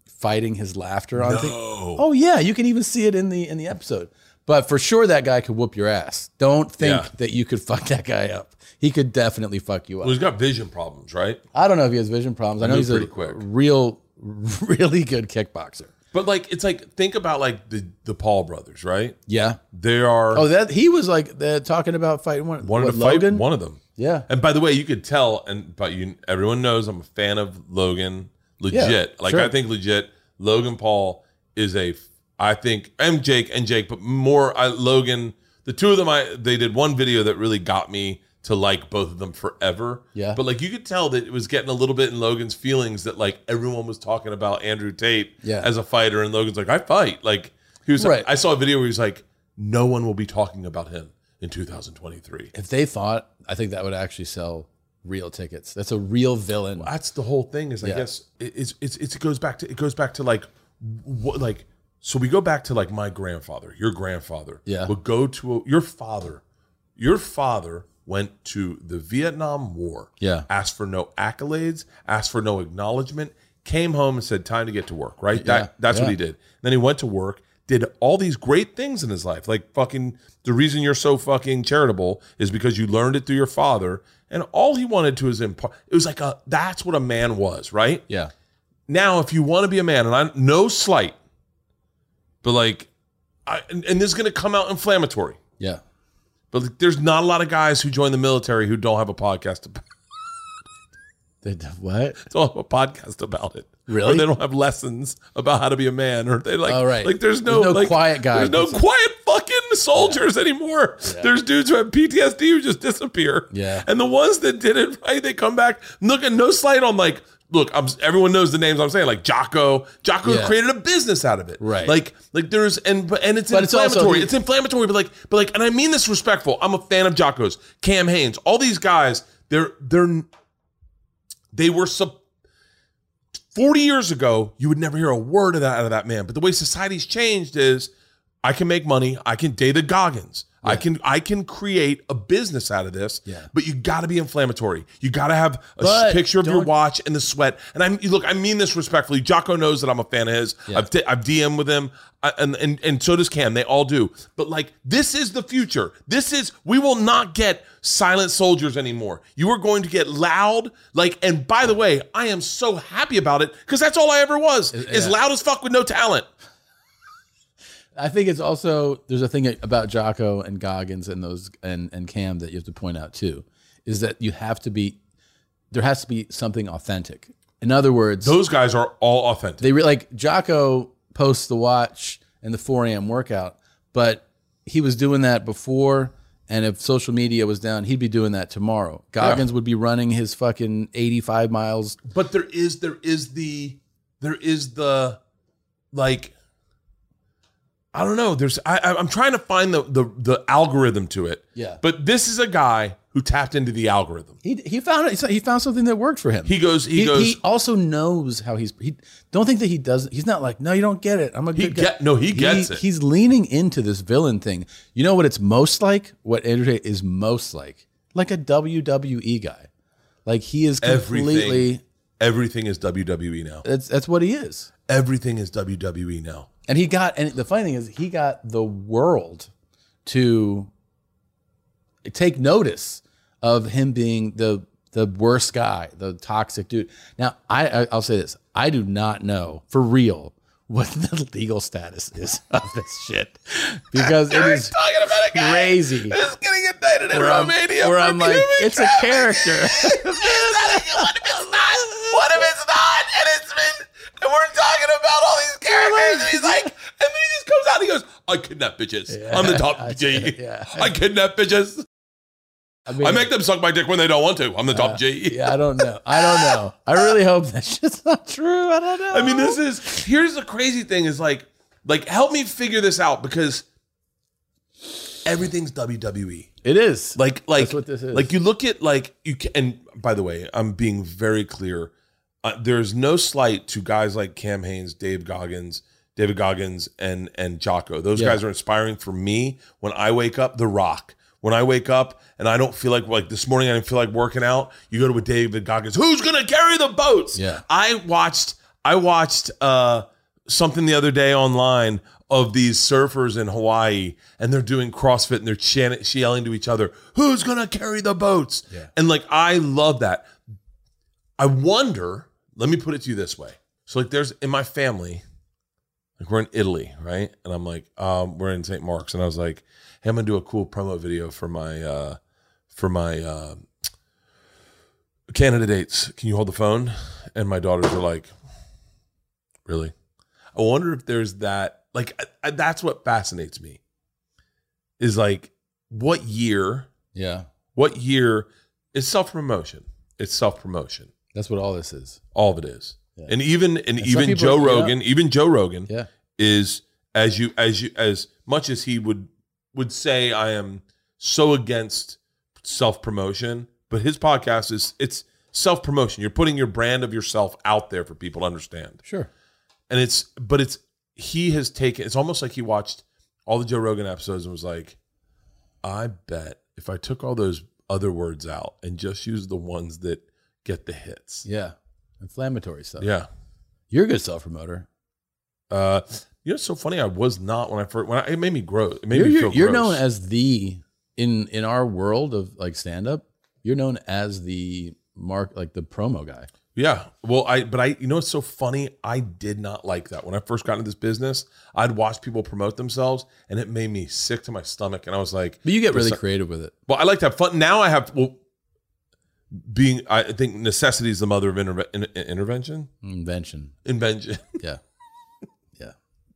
fighting his laughter on No. thing. Oh yeah, you can even see it in the in the episode. But for sure, that guy could whoop your ass. Don't think Yeah. that you could fuck that guy up. He could definitely fuck you up. Well, he's got vision problems, right? I don't know if he has vision problems. I know moves he's a pretty quick. real, really good kickboxer. But like, it's like think about like the the Paul brothers, right? Yeah. They are Oh, that he was like uh, talking about fighting one. wanted what, to fight Logan? one of them. Yeah. And by the way, you could tell, and but you everyone knows I'm a fan of Logan. Legit, Yeah, like sure. I think legit. Logan Paul is a, I think, and Jake and Jake, but more I, Logan. The two of them, I they did one video that really got me to like both of them forever. Yeah. But like you could tell that it was getting a little bit in Logan's feelings that like everyone was talking about Andrew Tate Yeah. as a fighter, and Logan's like, I fight. Like he was. Right. I saw a video where he's like, no one will be talking about him in two thousand twenty-three. If they fought, I think that would actually sell real tickets. That's a real villain. That's the whole thing. Is I Yeah. guess it- it's, it's it's it goes back to it goes back to like what like so we go back to like my grandfather, your grandfather. Yeah. Would go to a, your father. Your father went to the Vietnam War. Yeah. Asked for no accolades. Asked for no acknowledgement. Came home and said, "Time to get to work." Right. Yeah. That that's Yeah. what he did. Then he went to work. Did all these great things in his life. Like fucking the reason you're so fucking charitable is because you learned it through your father. And all he wanted to is impart. It was like a, that's what a man was, right? Yeah. Now, if you want to be a man, and I no slight, but like, I, and, and this is going to come out inflammatory, Yeah. but like, there's not a lot of guys who join the military who don't have a podcast about, They, what? don't have a podcast about it. Really? Or they don't have lessons about how to be a man, or they like, Oh, right. like there's no, There's no like, quiet guy. There's no That's- quiet fucking soldiers anymore. There's dudes who have P T S D who just disappear. Yeah. And the ones that did it right, they come back. Look, and no slight on like, look, I'm, everyone knows the names I'm saying, like Jocko. Jocko Yeah. created a business out of it. Right. Like, like there's and but and it's But it's also- inflammatory. It's, inflammatory, but like, but like, and I mean this respectful. I'm a fan of Jocko's, Cam Haynes, all these guys. They're they're they were sub. forty years ago, you would never hear a word of that out of that man. But the way society's changed is I can make money. I can David Goggins. I can I can create a business out of this. Yeah. But you got to be inflammatory. You got to have a But picture of your don't- watch and the sweat. And I'm look, I mean this respectfully. Jocko knows that I'm a fan of his. Yeah. I've d- I've D M'd with him, I, and and and so does Cam. They all do. But like this is the future. This is we will not get silent soldiers anymore. You are going to get loud. Like, and by the way, I am so happy about it because that's all I ever was. Is yeah. loud as fuck with no talent. I think it's also there's a thing about Jocko and Goggins and those and and Cam that you have to point out too, is that you have to be there has to be something authentic. In other words, Those guys are all authentic. they re- like Jocko posts the watch and the four a.m. workout, but he was doing that before. And if social media was down, he'd be doing that tomorrow. Goggins would be running his fucking eighty-five miles. But there is there is the there is the like I don't know. There's I I- I'm trying to find the the the algorithm to it. Yeah. But this is a guy who tapped into the algorithm. He he found it. He found something that worked for him. He goes he, he, goes he also knows how he's. He don't think that he doesn't. He's not like, no, you don't get it. I'm a He good guy. get- no, he gets it. He's leaning into this villain thing. You know what it's most like? What Andrew Tate is most like? Like a W W E guy. Like he is completely. everything everything is W W E now. That's that's what he is. Everything is W W E now. And he got. And the funny thing is, he got the world to take notice of him being the the worst guy, the toxic dude. Now, I, I I'll say this: I do not know for real what the legal status is of this shit because it is talking about a guy crazy. who's getting indicted in Where I'm, Romania. where for I'm like, human it's a trafficking. character. what if it's not? What if it's not? And it's been, and we're talking about all these characters, and he's like, and then he just comes out and he goes, I kidnap bitches. I'm the top I G. said, yeah. I kidnap bitches. I, mean, I make them suck my dick when they don't want to. I'm the top G. Yeah, I don't know. I don't know. I really hope that shit's not true. I don't know. I mean, this is, here's the crazy thing is like, like, help me figure this out because everything's W W E. It is. Like, like, That's what this is. like you look at like you can. And by the way, I'm being very clear. Uh, there's no slight to guys like Cam Haynes, Dave Goggins, David Goggins, and and Jocko. Those Yeah. guys are inspiring for me when I wake up. The Rock. When I wake up and I don't feel like like this morning, I didn't feel like working out. You go to a David Goggins. Who's gonna carry the boats? Yeah. I watched. I watched uh, something the other day online of these surfers in Hawaii, and they're doing CrossFit, and they're chanting, yelling to each other, "Who's gonna carry the boats?" Yeah. And like, I love that. I wonder. Let me put it to you this way. So like, there's in my family, like we're in Italy, right? And I'm like, um, we're in Saint Mark's, and I was like, hey, I'm gonna do a cool promo video for my uh, for my uh, Canada dates. Can you hold the phone? And my daughters are like, really? I wonder if there's that. Like, I, I, that's what fascinates me. Is like, what year? Yeah. What year is self promotion? It's self promotion. That's what all this is. All of it is. Yeah. And even and, And some even people- Joe yeah. Rogan, even Joe Rogan, Yeah. is as you as you as much as he would would say, I am so against self promotion, but his podcast is it's self promotion. You're putting your brand of yourself out there for people to understand. Sure. And it's but it's he has taken. It's almost like he watched all the Joe Rogan episodes and was like, I bet if I took all those other words out and just used the ones that get the hits. Yeah. Inflammatory stuff. Yeah. You're a good self promoter. Uh, you know, it's so funny. I was not when I first. When I, it made me grow. It made You're, me you're, feel you're gross. known as the in in our world of like stand up. You're known as the mark like the promo guy. Yeah. Well, I but I you know it's so funny. I did not like that when I first got into this business. I'd watch people promote themselves, and it made me sick to my stomach. And I was like, But you get really "There's some- creative with it. well, I like to have fun. Now I have well, being. I think necessity is the mother of interve- in, in- intervention. Invention. Invention. Yeah. Yeah.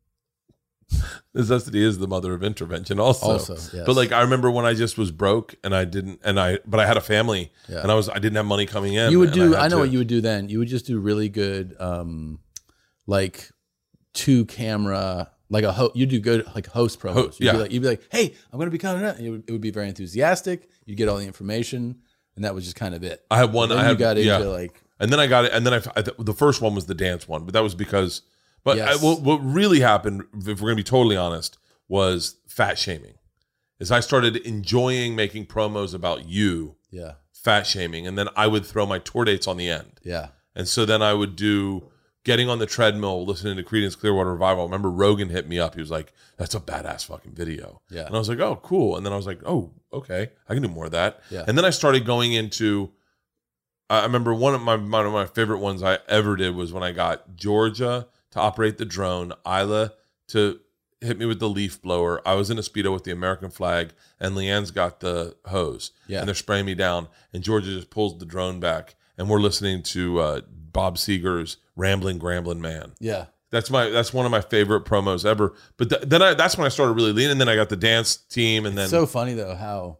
Necessity is the mother of intervention. Also. Also, yes. But like I remember when I just was broke and I didn't and I but I had a family Yeah. and I was I didn't have money coming in. You would and do. had I, know to- what you would do then. You would just do really good, um, like two camera, like a ho- you do good like host promos. Ho- you'd yeah. be like, you'd be like, hey, I'm going to be coming out. It would, it would be very enthusiastic. You'd get all the information, and that was just kind of it. I had one. Then I you had got into yeah. like, And then I got it. And then I, I the first one was the dance one, but that was because. But Yes. I, what, what really happened, if we're going to be totally honest, was fat shaming. Is I started enjoying making promos about you, yeah, fat shaming, and then I would throw my tour dates on the end. yeah, And so then I would do getting on the treadmill, listening to Creedence Clearwater Revival. I remember Rogan hit me up. He was like, "That's a badass fucking video." Yeah. And I was like, "Oh, cool." And then I was like, "Oh, okay, I can do more of that." Yeah. And then I started going into. I remember one of my one of my favorite ones I ever did was when I got Georgia to operate the drone, Isla to hit me with the leaf blower. I was in a Speedo with the American flag, and Leanne's got the hose. Yeah. And they're spraying me down, and Georgia just pulls the drone back, and we're listening to uh, Bob Seger's "Rambling Grambling Man." yeah. That's my that's one of my favorite promos ever. But th- then I, that's when I started really leaning. Then I got the dance team, and then It's so funny though how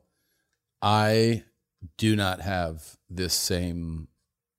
I do not have this same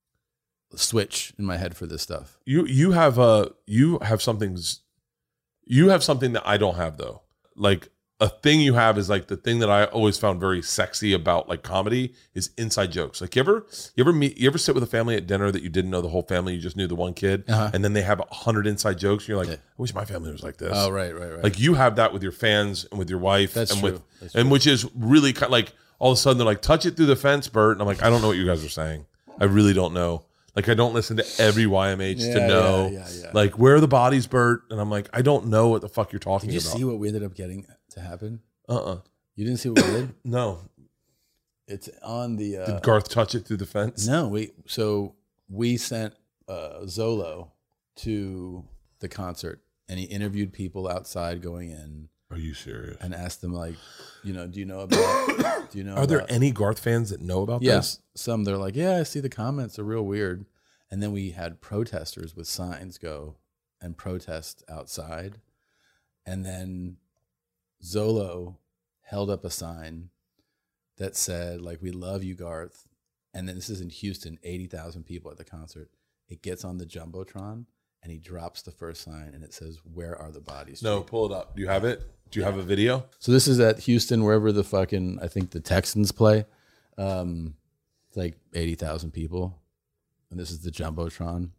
switch in my head for this stuff. you you have a you have something you have something that I don't have though. Like a thing you have is like the thing that I always found very sexy about like comedy is inside jokes. Like you ever you ever meet you ever sit with a family at dinner that you didn't know the whole family, you just knew the one kid, Uh-huh. and then they have a hundred inside jokes, and you're like, Yeah. I wish my family was like this. Oh, right, right, right. Like you have that with your fans and with your wife, That's and true. with That's and true. which is really kind like all of a sudden they're like, touch it through the fence, Bert, and I'm like, I don't know what you guys are saying. I really don't know. Like I don't listen to every Y M H Yeah, to know. yeah, yeah, yeah. Like where are the bodies, Bert? And I'm like, I don't know what the fuck you're talking Did you about. see what we ended up getting to happen? uh-uh. You didn't see what we did? No. It's on the. Uh, Did Garth touch it through the fence? no, we. So we sent uh, Zolo to the concert, and he interviewed people outside going in, Are you serious? and asked them like, you know, do you know about? Do you know? Are there about, any Garth fans that know about Yes, this? some they're like, yeah, I see the comments. They're real weird. And then we had protesters with signs go and protest outside, and then Zolo held up a sign that said, like, we love you, Garth. And then this is in Houston, eighty thousand people at the concert. It gets on the Jumbotron and he drops the first sign and it says, where are the bodies? No, pull it up. Do you have it? Do you have a video? So this is at Houston, wherever the fucking, I think the Texans play. Um, it's like eighty thousand people. And this is the Jumbotron.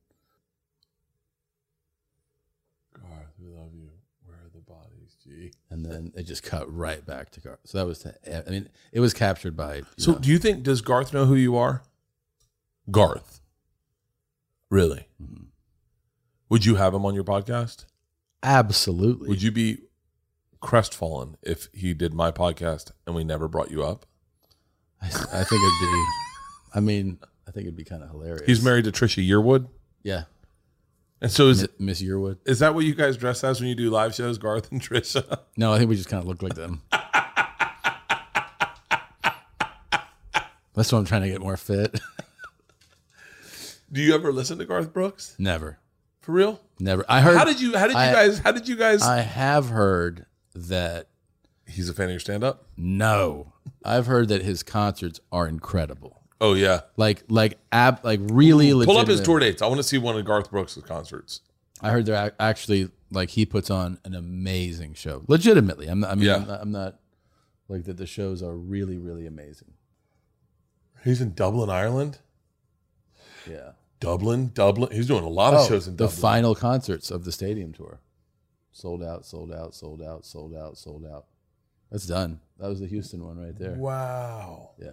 Garth, we love you. Where are the bodies, G? And then it just cut right back to Garth. So that was, to, I mean, it was captured by. you So know, do you think, does Garth know who you are? Garth. Really? Would you have him on your podcast? Absolutely. Would you be crestfallen if he did my podcast and we never brought you up? I, I think it'd be. I mean, I think it'd be kind of hilarious. He's married to Trisha Yearwood. Yeah. And so is Mi- Miss Yearwood. is that what you guys dress as when you do live shows, Garth and Trisha? No, I think we just kind of look like them. That's why I'm trying to get more fit. Do you ever listen to Garth Brooks? Never. For real? Never. I heard. How did you how did you I- guys how did you guys I have heard that. He's a fan of your stand up? No, I've heard that his concerts are incredible. Oh yeah. Like, like, ab, like really. Pull up his legitimate. tour dates. I want to see one of Garth Brooks' concerts. I heard they're ac- actually like he puts on an amazing show. Legitimately, I'm not, I mean, Yeah. I'm, not, I'm not like that. The shows are really, really amazing. He's in Dublin, Ireland. Yeah. Dublin, Dublin. He's doing a lot of Oh, shows in the Dublin. final concerts of the stadium tour, sold out, sold out, sold out, sold out, sold out. That's done. That was the Houston one right there. Wow. Yeah.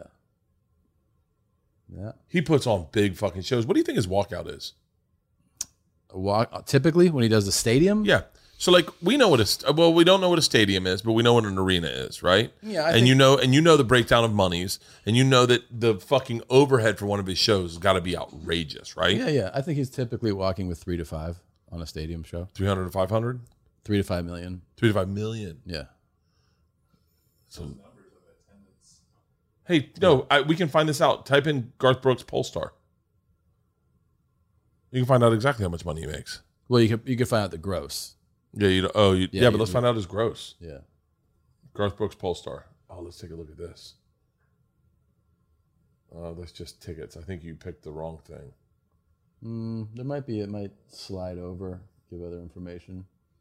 Yeah. He puts on big fucking shows. What do you think his walkout is? A walk, typically when he does the stadium. Yeah. So like we know what a st- well we don't know what a stadium is, but we know what an arena is, right? Yeah, I and think- you know and you know the breakdown of monies, and you know that the fucking overhead for one of his shows has got to be outrageous, right? Yeah, yeah. I think he's typically walking with three to five on a stadium show. three hundred to five hundred, Three to five million. three to five million. Yeah. So, hey, no, I, we can find this out. Type in Garth Brooks Polestar. You can find out exactly how much money he makes. Well, you could you could find out the gross. Yeah, you. Oh, you, yeah, Yeah, but you- let's find out his gross. Yeah. Garth Brooks Polestar. Oh, let's take a look at this. Oh, that's just tickets. I think you picked the wrong thing. Mm, there might be. It might slide over. Give other information.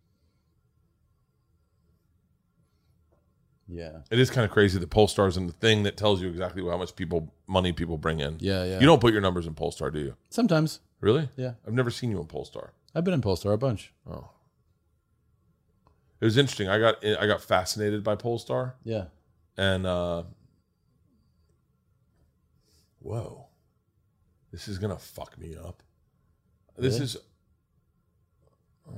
Yeah. It is kind of crazy that Polestar's in the thing that tells you exactly how much people money people bring in. Yeah. Yeah. You don't put your numbers in Polestar, do you? Sometimes. Really? Yeah. I've never seen you in Polestar. I've been in Polestar a bunch. Oh. It was interesting. I got I got fascinated by Polestar, Yeah. and uh, whoa, this is gonna fuck me up. This Really? is. Uh,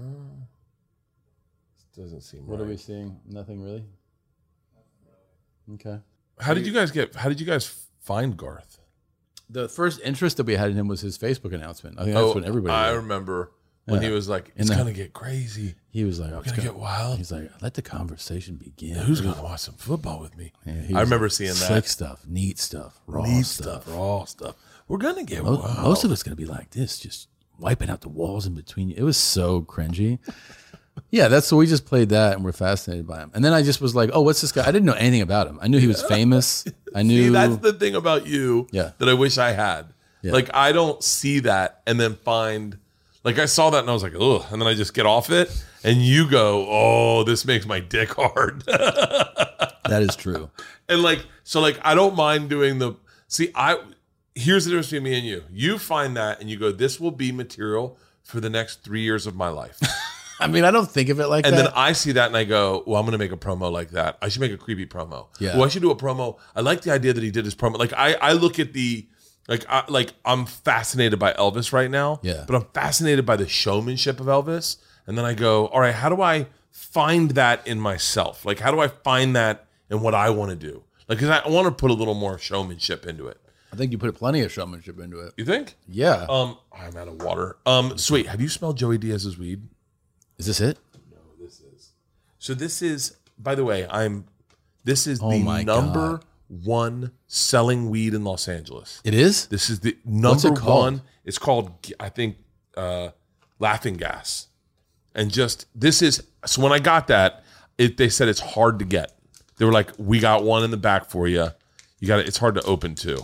this doesn't seem What right. are we seeing? Nothing really. Okay. How did you guys get? How did you guys find Garth? The first interest that we had in him was his Facebook announcement. I think that's when everybody. I did. remember when Yeah. he was like, In "It's the- gonna get crazy. He was like, "Oh, It's it's gonna gonna get wild. He's like, let the conversation begin. Who's gonna watch some football with me?" Yeah, he I was remember like, seeing slick that. stuff, neat stuff, raw Neat stuff. stuff, raw stuff. We're gonna get Most, wild. most of it's gonna be like this, just wiping out the walls in between you. It was so cringy. Yeah, that's so we just played that and we're fascinated by him. And then I just was like, oh, what's this guy? I didn't know anything about him. I knew he was famous. I knew. See, that's the thing about you Yeah. that I wish I had. Yeah. Like, I don't see that and then find, like, I saw that and I was like, ugh. And then I just get off it. And you go, oh, this makes my dick hard. that is true. And, like, so, like, I don't mind doing the, see, I, here's the difference between me and you. You find that and you go, this will be material for the next three years of my life. I mean, I don't think of it like And that. then I see that and I go, well, I'm going to make a promo like that. I should make a creepy promo. Yeah. Well, I should do a promo. I like the idea that he did his promo. Like I, I look at the, like, I, like I'm fascinated by Elvis right now. Yeah. But I'm fascinated by the showmanship of Elvis. And then I go, all right, how do I find that in myself? Like, how do I find that in what I want to do? Like, cause I want to put a little more showmanship into it. I think you put plenty of showmanship into it. You think? Yeah. Um, I'm out of water. Um, so wait, have you smelled Joey Diaz's weed? Is this it? So this is, by the way, I'm. This is Oh the my number one selling weed in Los Angeles. It is? This is the What's number it called? one. It's called, I think, uh, Laughing Gas, and just this is. So when I got that, it they said it's hard to get. They were like, "We got one in the back for you. You got it. It's hard to open too."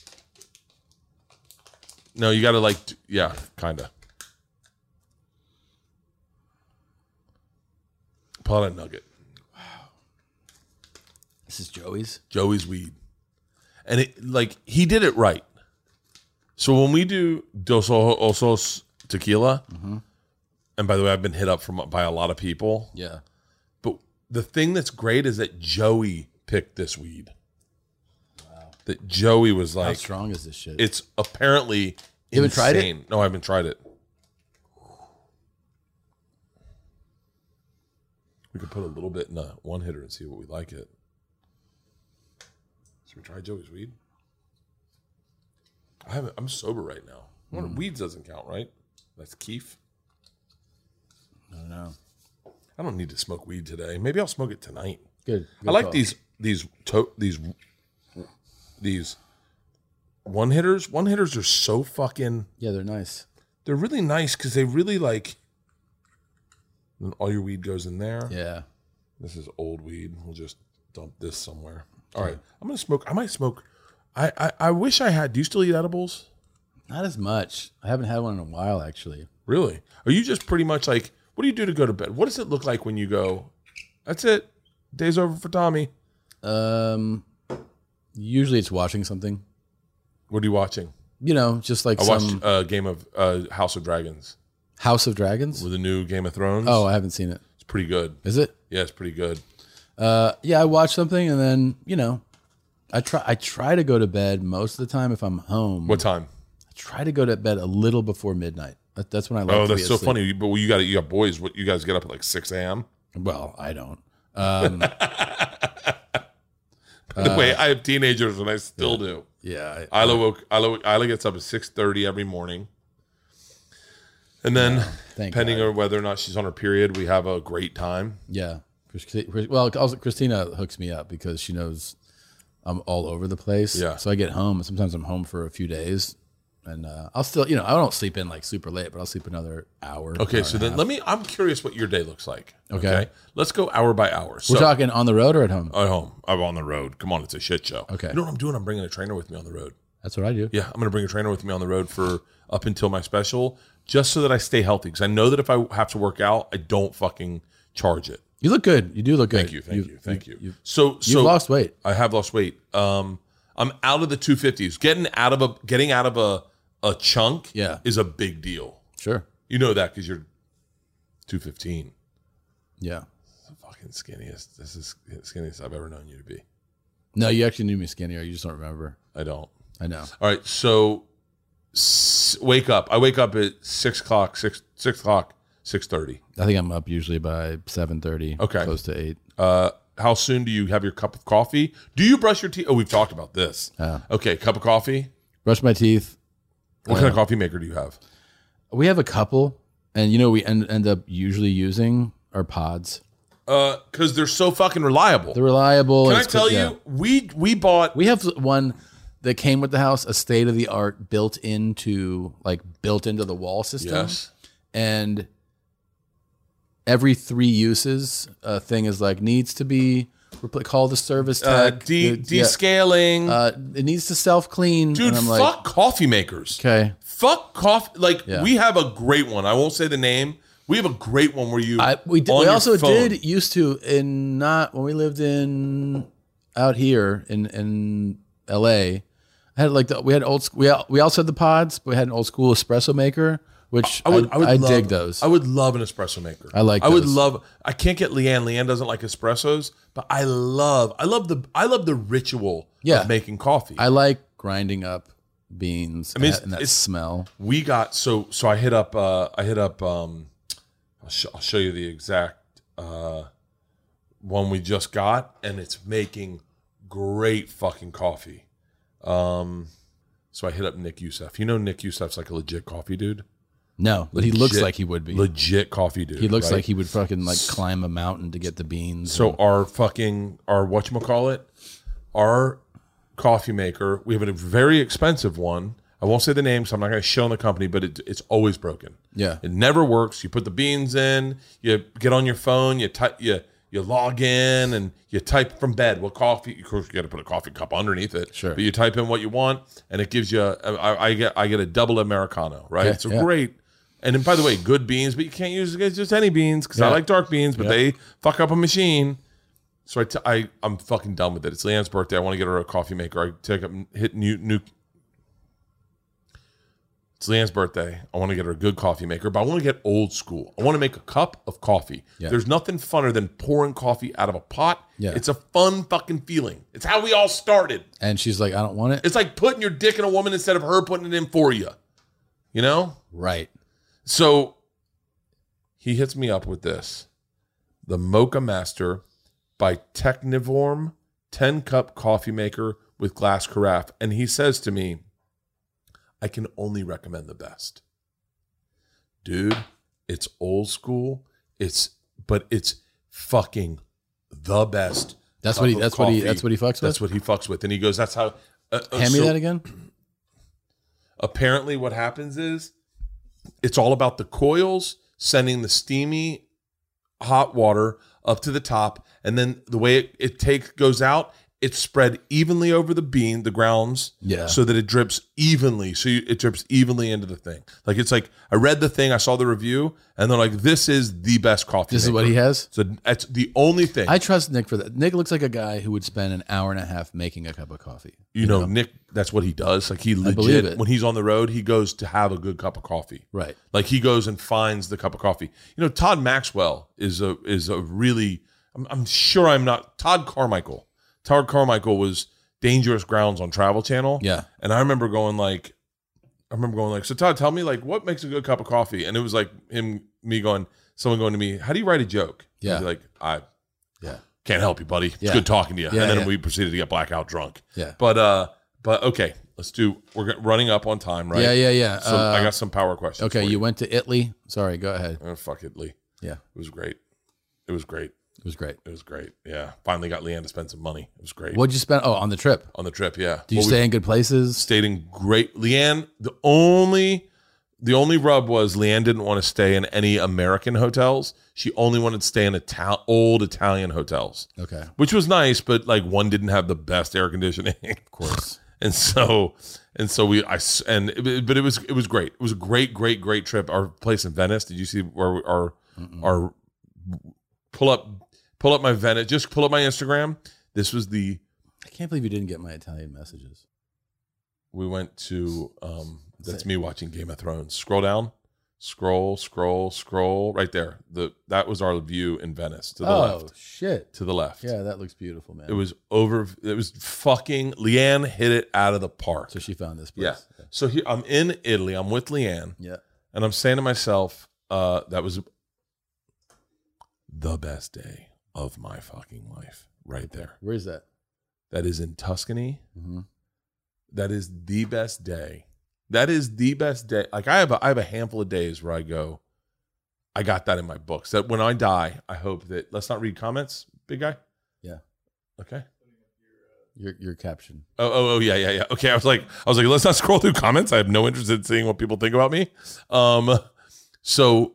No, you got to like, yeah, kind of. Pull out a nugget. This is Joey's. Joey's weed. And it like he did it right. So when we do Dos Osos tequila, and by the way, I've been hit up from by a lot of people. Yeah. But the thing that's great is that Joey picked this weed. Wow. That Joey was How like, strong is this shit? it's apparently You haven't tried it? insane. No, I haven't tried it. We could put a little bit in a one hitter and see what we like it. Should we try Joey's weed? I haven't, I'm sober right now. Mm. Weeds doesn't count, right? That's keef. I don't know. I don't need to smoke weed today. Maybe I'll smoke it tonight. Good. Good I like call. these these to, these these one hitters. One hitters are so fucking. Yeah, they're nice. They're really nice because they really like. And all your weed goes in there. Yeah. This is old weed. We'll just dump this somewhere. All right. I'm gonna smoke. I might smoke. I I, I wish I had. Do you still eat edibles? Not as much. I haven't had one in a while, actually. Really? Are you just pretty much like? What do you do to go to bed? What does it look like when you go? That's it. Day's over for Tommy. Um, usually it's watching something. What are you watching? You know, just like I some watched a uh, game of uh, House of Dragons House of Dragons. with the new Game of Thrones. Oh, I haven't seen it. It's pretty good. Is it? Yeah, it's pretty good. Uh, yeah, I watch something and then you know, I try. I try to go to bed most of the time if I'm home. What time? I try to go to bed a little before midnight. That, that's when I like. Oh, to that's be so asleep. funny. But you got you got boys. What you guys get up at like six a.m. Well, I don't. Um, By the way, I have teenagers and I still do. yeah, I, Isla woke. Isla, Isla gets up at six thirty every morning, and then thank depending God. on whether or not she's on her period, we have a great time. Yeah. Christi- Well, also Christina hooks me up because she knows I'm all over the place. Yeah. So I get home, and sometimes I'm home for a few days, and uh, I'll still, you know, I don't sleep in like super late, but I'll sleep another hour. Okay, hour so and a then half. let me. I'm curious what your day looks like. Okay. let's go hour by hour. So, We're talking on the road or at home. at home. I'm on the road. Come on, it's a shit show. Okay. You know what I'm doing? I'm bringing a trainer with me on the road. That's what I do. Yeah, I'm going to bring a trainer with me on the road for up until my special, just so that I stay healthy. Because I know that if I have to work out, I don't fucking charge it. You look good. You do look good. Thank you, thank you, thank you. You've, So, you've so lost weight. I have lost weight. Um, I'm out of the two fifties. Getting out of a getting out of a a chunk, Yeah. is a big deal. Sure. You know that because you're two fifteen. Yeah. The fucking skinniest. This is the skinniest I've ever known you to be. No, you actually knew me skinnier. You just don't remember. I don't. I know. All right, so s- wake up. I wake up at six o'clock, six six o'clock, six thirty. I think I'm up usually by seven thirty. Okay. Close to eight. Uh, how soon do you have your cup of coffee? Do you brush your teeth? Oh, we've talked about this. Yeah. Okay, cup of coffee. Brush my teeth. What kind of coffee maker do you have? We have a couple, and you know we end, end up usually using our pods. Uh, because they're so fucking reliable. They're reliable. Can and I it's tell quick- yeah. you? We we bought. We have one that came with the house, a state of the art, built into like built into the wall system, Yes. and every three uses, a thing is like needs to be repl- call the service Uh, tech. de- It- yeah. descaling. Uh, it needs to self clean. Dude, and I'm like, fuck coffee makers. okay. Fuck coffee. Like, Yeah. we have a great one. I won't say the name. We have a great one where you. I we did, on we your also phone- did used to in not when we lived in out here in in L A. I had like the, we had old sc- we al- we also had the pods, but we had an old school espresso maker, which I would, I, would love, dig those. I would love an espresso maker. I like I would those. love. I can't get Leanne. Leanne doesn't like espressos, but I love. I love the. I love the ritual Yeah. of making coffee. I like grinding up beans mean, and, it's- that, and that it's- smell. we got so so. I hit up. Uh, I hit up. Um, I'll, sh- I'll show you the exact uh, one we just got, and it's making great fucking coffee. Um, so I hit up Nick Youssef. You know Nick Youssef's like a legit coffee dude. No, but he looks Legit- like he would be. Legit coffee dude. He looks right? like he would fucking like climb a mountain to get the beans. So and- our fucking our whatchamacallit, our coffee maker, we have a very expensive one. I won't say the name, so I'm not going to show the company, but it, it's always broken. yeah, It never works. You put the beans in, you get on your phone, you type, you you log in, and you type from bed what coffee. Of course, you got to put a coffee cup underneath it. Sure. But you type in what you want, and it gives you. A, I, I get I get a double americano, right? Okay, So yeah. great. And then, by the way, good beans, but you can't use just any beans because I Yeah. like dark beans, but Yeah. they fuck up a machine. So I, t- I I'm fucking done with it. It's Leanne's birthday. I want to get her a coffee maker. I take up hit new new. It's Leanne's birthday. I want to get her a good coffee maker, but I want to get old school. I want to make a cup of coffee. Yeah. There's nothing funner than pouring coffee out of a pot. Yeah. It's a fun fucking feeling. It's how we all started. and she's like, I don't want it. It's like putting your dick in a woman instead of her putting it in for you. You know? Right. So he hits me up with this. the Mocha Master by Technivorm ten cup coffee maker with glass carafe. And he says to me, I can only recommend the best. Dude, it's old school. It's, but it's fucking the best. That's what he. cup of That's what he. coffee. That's what he fucks with. That's what he fucks with. And he goes, that's how. Uh, uh, Hand me so that again. Apparently what happens is it's all about the coils sending the steamy hot water up to the top. And then the way it, it takes goes out, it's spread evenly over the bean, the grounds, Yeah. so that it drips evenly. So you, it drips evenly into the thing. Like it's like I read the thing, I saw the review, and they're like, "This is the best coffee." This is maker. what he has. So that's the only thing. I trust Nick for that. Nick looks like a guy who would spend an hour and a half making a cup of coffee. you know, Nick, that's what he does. Like he believe legit, it. when he's on the road, he goes to have a good cup of coffee. Right. Like he goes and finds the cup of coffee. You know, Todd Maxwell is a is a really. I'm, I'm sure I'm not Todd Carmichael. Todd Carmichael was Dangerous Grounds on Travel Channel. Yeah. And I remember going like, I remember going like, so Todd, tell me like what makes a good cup of coffee? And it was like him, me going, someone going to me, how do you write a joke? Yeah. I'd be like, I Yeah. can't help you, buddy. It's Yeah. good talking to you. Yeah, and then yeah. we proceeded to get blackout drunk. Yeah. But uh, but okay, let's do. We're get- running up on time, right? Yeah. Yeah. Yeah. So Uh, I got some power questions. okay. for You went to Italy. Sorry. Go ahead. Oh, fuck it, Lee. Yeah. It was great. It was great. It was great. It was great. Yeah. Finally got Leanne to spend some money. It was great. What'd you spend? Oh, on the trip. On the trip, yeah. Do you Well, stay in good places? we stayed in great Leanne, the only the only rub was Leanne didn't want to stay in any American hotels. She only wanted to stay in Ital- old Italian hotels. Okay. Which was nice, but like one didn't have the best air conditioning. Of course. And so, and so we, I, s- and, it- but it was, it was great. It was a great, great, great trip. Our place in Venice. Did you see where we- our, Mm-mm. our, pull up, pull up my Venice, just pull up my Instagram. This was the, I can't believe you didn't get my Italian messages. we went to, um, that's me watching Game of Thrones. Scroll down, scroll, scroll, scroll right there. The, that was our view in Venice to the Oh left, shit. to the left. Yeah, that looks beautiful, man. It was over. It was fucking, Leanne hit it out of the park. So she found this Yeah. place. So here I'm in Italy. I'm with Leanne. Yeah. And I'm saying to myself, uh, that was the best day of my fucking life right there. Where is that? That is in Tuscany. Mm-hmm. That is the best day. That is the best day. Like I have a, I have a handful of days where I go, I got that in my books. That when I die, I hope that, let's not read comments, big guy. Yeah. Okay. Your your caption. Oh, oh, oh, yeah, yeah, yeah. Okay, I was like, I was like, let's not scroll through comments. I have no interest in seeing what people think about me. Um, so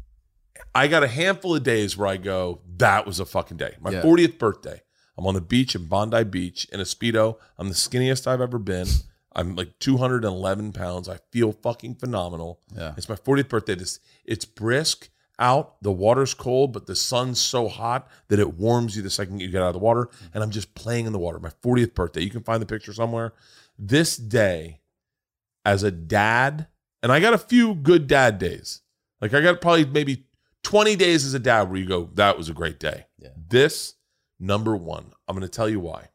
I got a handful of days where I go, that was a fucking day. My Yeah. fortieth birthday. I'm on the beach in Bondi Beach in a Speedo. I'm the skinniest I've ever been. I'm like two hundred eleven pounds. I feel fucking phenomenal. Yeah. It's my fortieth birthday. This, it's brisk out. The water's cold, but the sun's so hot that it warms you the second you get out of the water. And I'm just playing in the water. My fortieth birthday. You can find the picture somewhere. This day, as a dad, and I got a few good dad days. Like I got probably maybe twenty days as a dad where you go, that was a great day. Yeah. This, number one, I'm going to tell you why.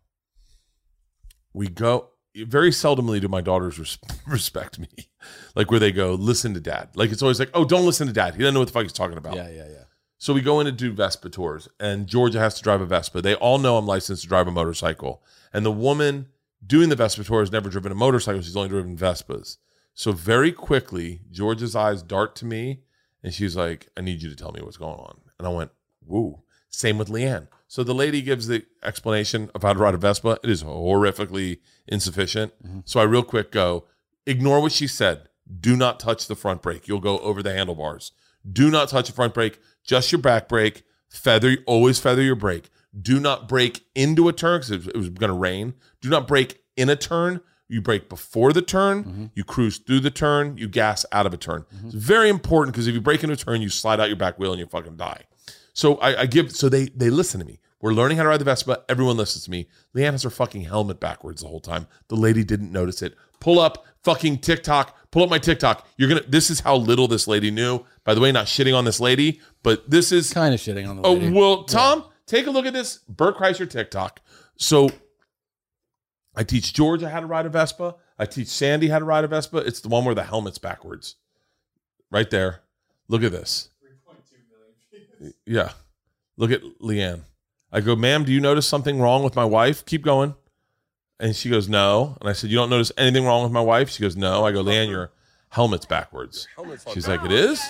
We go, very seldomly do my daughters res- respect me. Like where they go, listen to dad. Like it's always like, oh, don't listen to dad. He doesn't know what the fuck he's talking about. Yeah, yeah, yeah. So we go in to do Vespa tours, and Georgia has to drive a Vespa. They all know I'm licensed to drive a motorcycle. And the woman doing the Vespa tour has never driven a motorcycle. She's only driven Vespas. So very quickly, Georgia's eyes dart to me, and she's like, I need you to tell me what's going on. And I went, woo. Same with Leanne. So the lady gives the explanation of how to ride a Vespa. It is horrifically insufficient. Mm-hmm. So I real quick go, ignore what she said. Do not touch the front brake. You'll go over the handlebars. Do not touch the front brake. Just your back brake. Feather, always feather your brake. Do not brake into a turn because it was going to rain. Do not brake in a turn. You brake before the turn. Mm-hmm. You cruise through the turn. You gas out of a turn. It's very important because if you brake into a turn, you slide out your back wheel and you fucking die. So I, I give, so they they listen to me. We're learning how to ride the Vespa. Everyone listens to me. Leanne has her fucking helmet backwards the whole time. The lady didn't notice it. Pull up fucking TikTok. Pull up my TikTok. You're gonna. This is how little this lady knew. By the way, not shitting on this lady, but this is. Kind of shitting on the Oh lady. well, Tom, take a look at this Bert Kreischer TikTok. So I teach Georgia how to ride a Vespa. I teach Sandy how to ride a Vespa. It's the one where the helmet's backwards, right there. Look at this. three point two million views. Yeah. look at Leanne. I go, ma'am, do you notice something wrong with my wife? Keep going. And she goes, no. And I said, you don't notice anything wrong with my wife? She goes, no. I go, Leanne, your helmet's backwards. She's like, it is?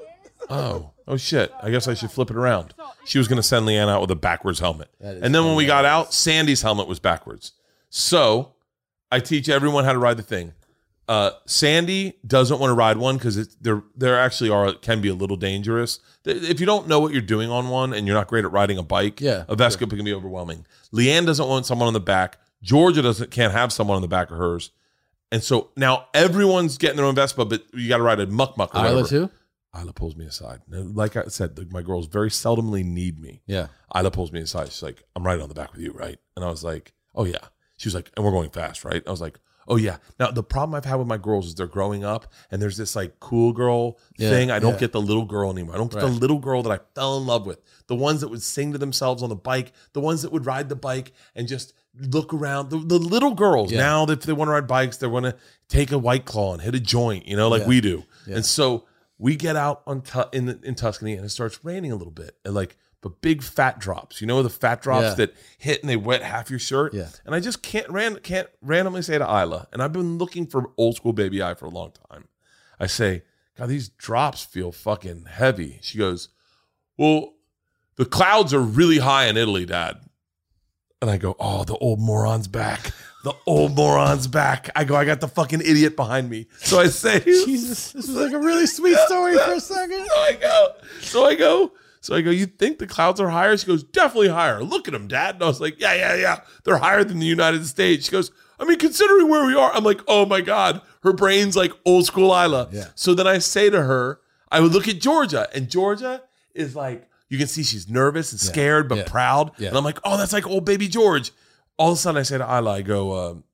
Oh, oh shit. I guess I should flip it around. She was going to send Leanne out with a backwards helmet. And then when we got out, Sandy's helmet was backwards. So I teach everyone how to ride the thing. Uh, Sandy doesn't want to ride one because they're they're actually are can be a little dangerous. If you don't know what you're doing on one and you're not great at riding a bike, yeah, a Vespa can be overwhelming. Leanne doesn't want someone on the back. Georgia doesn't can't have someone on the back of hers. And so now everyone's getting their own Vespa, but you got to ride a muck muck. Or Isla too? Isla pulls me aside. Like I said, my girls very seldomly need me. Yeah. Isla pulls me aside. She's like, I'm riding on the back with you, right? And I was like, oh yeah. She was like, and we're going fast, right? I was like, oh yeah. Now the problem I've had with my girls is they're growing up and there's this like cool girl yeah, thing. I don't yeah. get the little girl anymore. I don't get right. the little girl that I fell in love with. The ones that would sing to themselves on the bike, the ones that would ride the bike and just look around. The, the little girls yeah. now, if they want to ride bikes, they want to take a White Claw and hit a joint, you know, like yeah. we do. Yeah. And so we get out on tu- in in Tuscany and it starts raining a little bit, and like but big fat drops. You know the fat drops yeah. that hit and they wet half your shirt. Yeah. And I just can't ran can't randomly say to Isla, and I've been looking for old school baby I for a long time. I say, God, these drops feel fucking heavy. She goes, well, the clouds are really high in Italy, Dad. And I go, oh, the old moron's back. The old moron's back. I go, I got the fucking idiot behind me. So I say, Jesus, this was like a really sweet story for a second. So I go, so I go, so I go, you think the clouds are higher? She goes, definitely higher. Look at them, Dad. And I was like, yeah, yeah, yeah. They're higher than the United States. She goes, I mean, considering where we are, I'm like, oh my God. Her brain's like old school Isla. Yeah. So then I say to her, I would look at Georgia, and Georgia is like, you can see she's nervous and scared, but yeah. proud. Yeah. And I'm like, oh, that's like old baby George. All of a sudden I say to Isla, I go, um,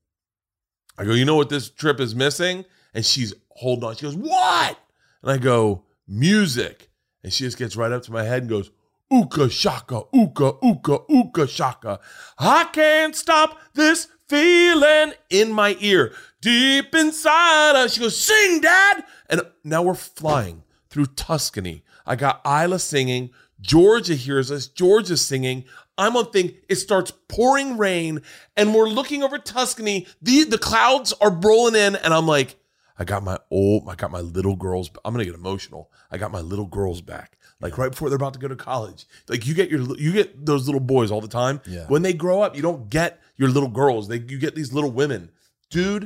I go, you know what this trip is missing? And she's holding on. She goes, what? And I go, music. And she just gets right up to my head and goes, ooka shaka, ooka, ooka, ooka shaka. I can't stop this feeling in my ear, deep inside us. She goes, sing, Dad. And now we're flying through Tuscany. I got Isla singing. Georgia hears us. Georgia's singing. I'm on thing. It starts pouring rain, and we're looking over Tuscany. The the clouds are rolling in, and I'm like, I got my old, I got my little girls. I'm gonna get emotional. I got my little girls back. Like right before they're about to go to college. Like you get your, you get those little boys all the time. Yeah. When they grow up, you don't get your little girls. They you get these little women. Dude,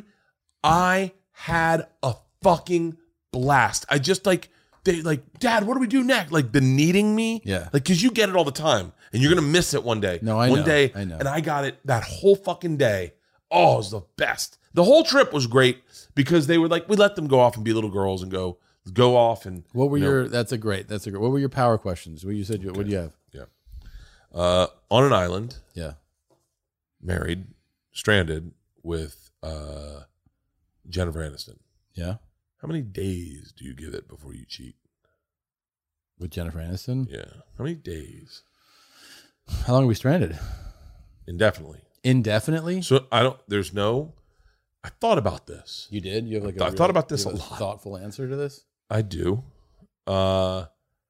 I had a fucking blast. I just like. They like, Dad, what do we do next? Like the needing me. Yeah. Like, cause you get it all the time and you're going to miss it one day. No, I one know. day. I know. And I got it that whole fucking day. Oh, it was the best. The whole trip was great because they were like, we let them go off and be little girls and go, go off. And What were you know, your, that's a great, that's a great, what were your power questions? What you said, you, what do you have? yeah. Uh, on an island, Yeah. married, stranded with, uh, Jennifer Aniston. Yeah. How many days do you give it before you cheat? With Jennifer Aniston? Yeah. How many days? How long are we stranded? Indefinitely. Indefinitely? So I don't, there's no, I thought about this. You did? You have like a I real- thought about this you have a lot. thoughtful answer to this? I do. Uh,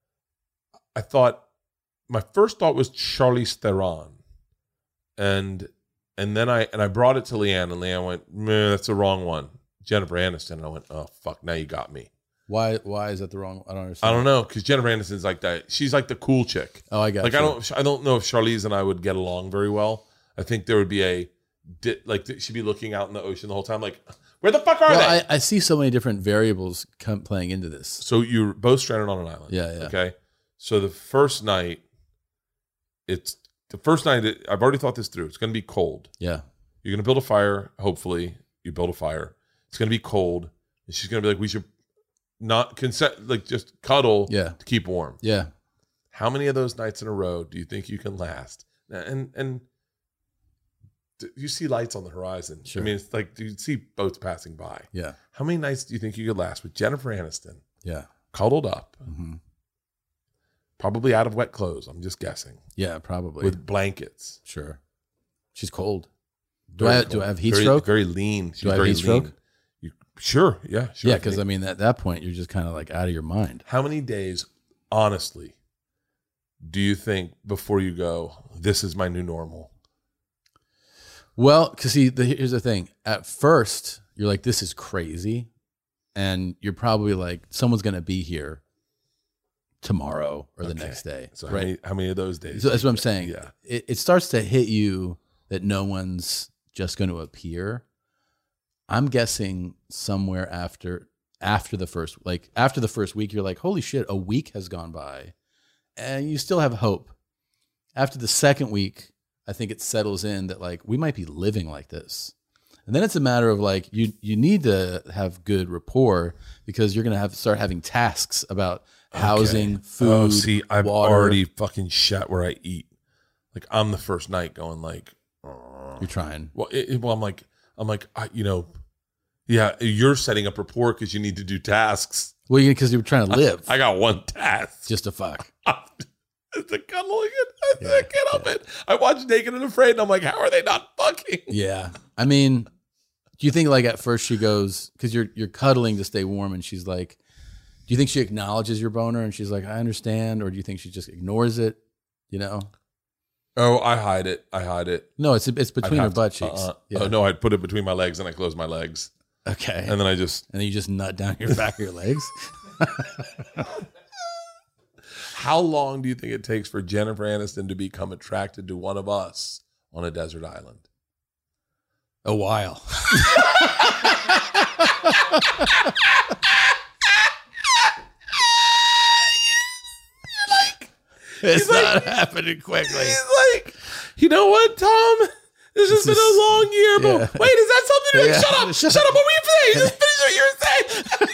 I thought, my first thought was Charlize Theron. And, and then I, and I brought it to Leanne, and Leanne went, meh, that's the wrong one. Jennifer Aniston. And I went, oh, fuck, now you got me. Why Why is that the wrong, I don't understand. I don't know, because Jennifer Aniston's like that. She's like the cool chick. Oh, I got Like you. I don't, I don't know if Charlize and I would get along very well. I think there would be a, di- like she'd be looking out in the ocean the whole time, like, where the fuck are Well, they? I, I see so many different variables come playing into this. So you're both stranded on an island. Yeah, yeah. Okay. So the first night, it's the first night. It, I've already thought this through. It's going to be cold. Yeah. You're going to build a fire. Hopefully, you build a fire. It's going to be cold, and she's going to be like, "We should not consent, like just cuddle, Yeah. to keep warm." Yeah. How many of those nights in a row do you think you can last? And and you see lights on the horizon. Sure. I mean, it's like you see boats passing by. Yeah. How many nights do you think you could last with Jennifer Aniston, Yeah. cuddled up, hmm probably out of wet clothes? I'm just guessing. Yeah, probably. With blankets. Sure. She's cold. Do Very I do cold. I have heat very, stroke? Very lean. She's Do I have very heat stroke? lean. You, sure. Yeah. Sure. Yeah, because I mean, at that point, you're just kind of like out of your mind. How many days, honestly, do you think before you go, this is my new normal? Well, because see, the, here's the thing. At first, you're like, this is crazy. And you're probably like, someone's going to be here tomorrow or the Okay. next day. So right? how, many, how many of those days? So that's what I'm saying. Yeah. It, it starts to hit you that no one's just going to appear. I'm guessing somewhere after after the first, like after the first week, you're like, holy shit, a week has gone by. And you still have hope. After the second week, I think it settles in that like we might be living like this. And then it's a matter of like you you need to have good rapport because you're gonna have to start having tasks about housing, food, Oh, see, I've water. already fucking shat where I eat. Like I'm the first night going like, oh. You're trying. Well, it, it- well, I'm like, I'm like, I, you know, yeah, you're setting up rapport because you need to do tasks. Well, because you're trying to live. I got one task. just to fuck. It's a cuddling it. I Yeah, can't help it. I watch Naked and Afraid, and I'm like, how are they not fucking? Yeah. I mean, do you think like at first she goes, because you're you're cuddling to stay warm, and she's like, do you think she acknowledges your boner and she's like, I understand, or do you think she just ignores it? You know? Oh, I hide it. I hide it. No, it's it's between I'd her have butt to- cheeks. uh-uh. Yeah. Oh no, I'd put it between my legs and I close my legs, Okay. and then I just. And then you just nut down your back of your legs. How long do you think it takes for Jennifer Aniston to become attracted to one of us on a desert island? A while. It's not happening quickly. He's like, you know what, Tom? This has This been is- a long year, but yeah. wait, is that something? Like, Yeah. Shut up! Shut Shut, up! What were you saying? Just finish what you were saying.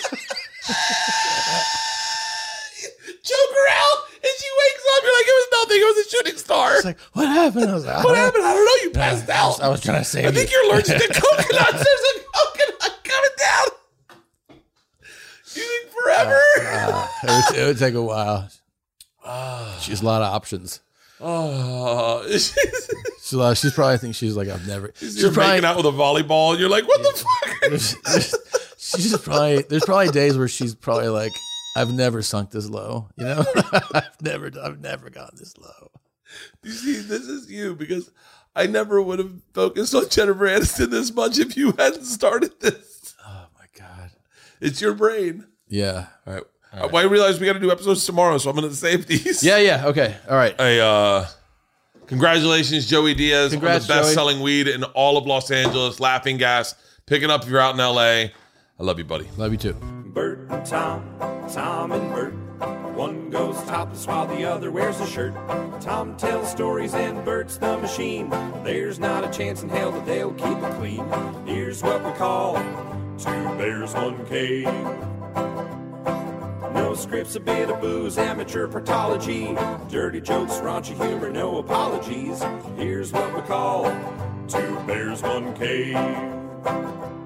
Joke around, and she wakes up. You're like, it was nothing. It was a shooting star. It's like, what happened? I was like, What happened? I don't know. You passed I out. was, I was trying to save I think you. you're allergic to coconuts. There's a coconut coming down. You think forever? Uh, it, would, it would take a while. She has a lot of options. Oh, she's, She's, a lot, she's probably thinks she's like, I've never. She's you're probably, making out with a volleyball. And you're like, what the fuck? there's, there's, she's probably, there's probably days where she's probably like, I've never sunk this low. You know, I've never, I've never gone this low. You see, this is you because I never would have focused on Jennifer Aniston this much if you hadn't started this. Oh my God. It's your brain. Yeah. All right. Well, I realize we got to do episodes tomorrow, so I'm going to save these. Yeah. Yeah. Okay. All right. Hey, uh, congratulations, Joey Diaz, Congrats, on the best-selling weed in all of Los Angeles, Laughing Gas. Pick it up if you're out in L A. I love you, buddy. Love you too. Bert and Tom, Tom and Bert. One goes topless while the other wears a shirt. Tom tells stories and Bert's the machine. There's not a chance in hell that they'll keep it clean. Here's what we call two bears, one cave. No scripts, a bit of booze, amateur partology. Dirty jokes, raunchy humor, no apologies. Here's what we call two bears, one cave.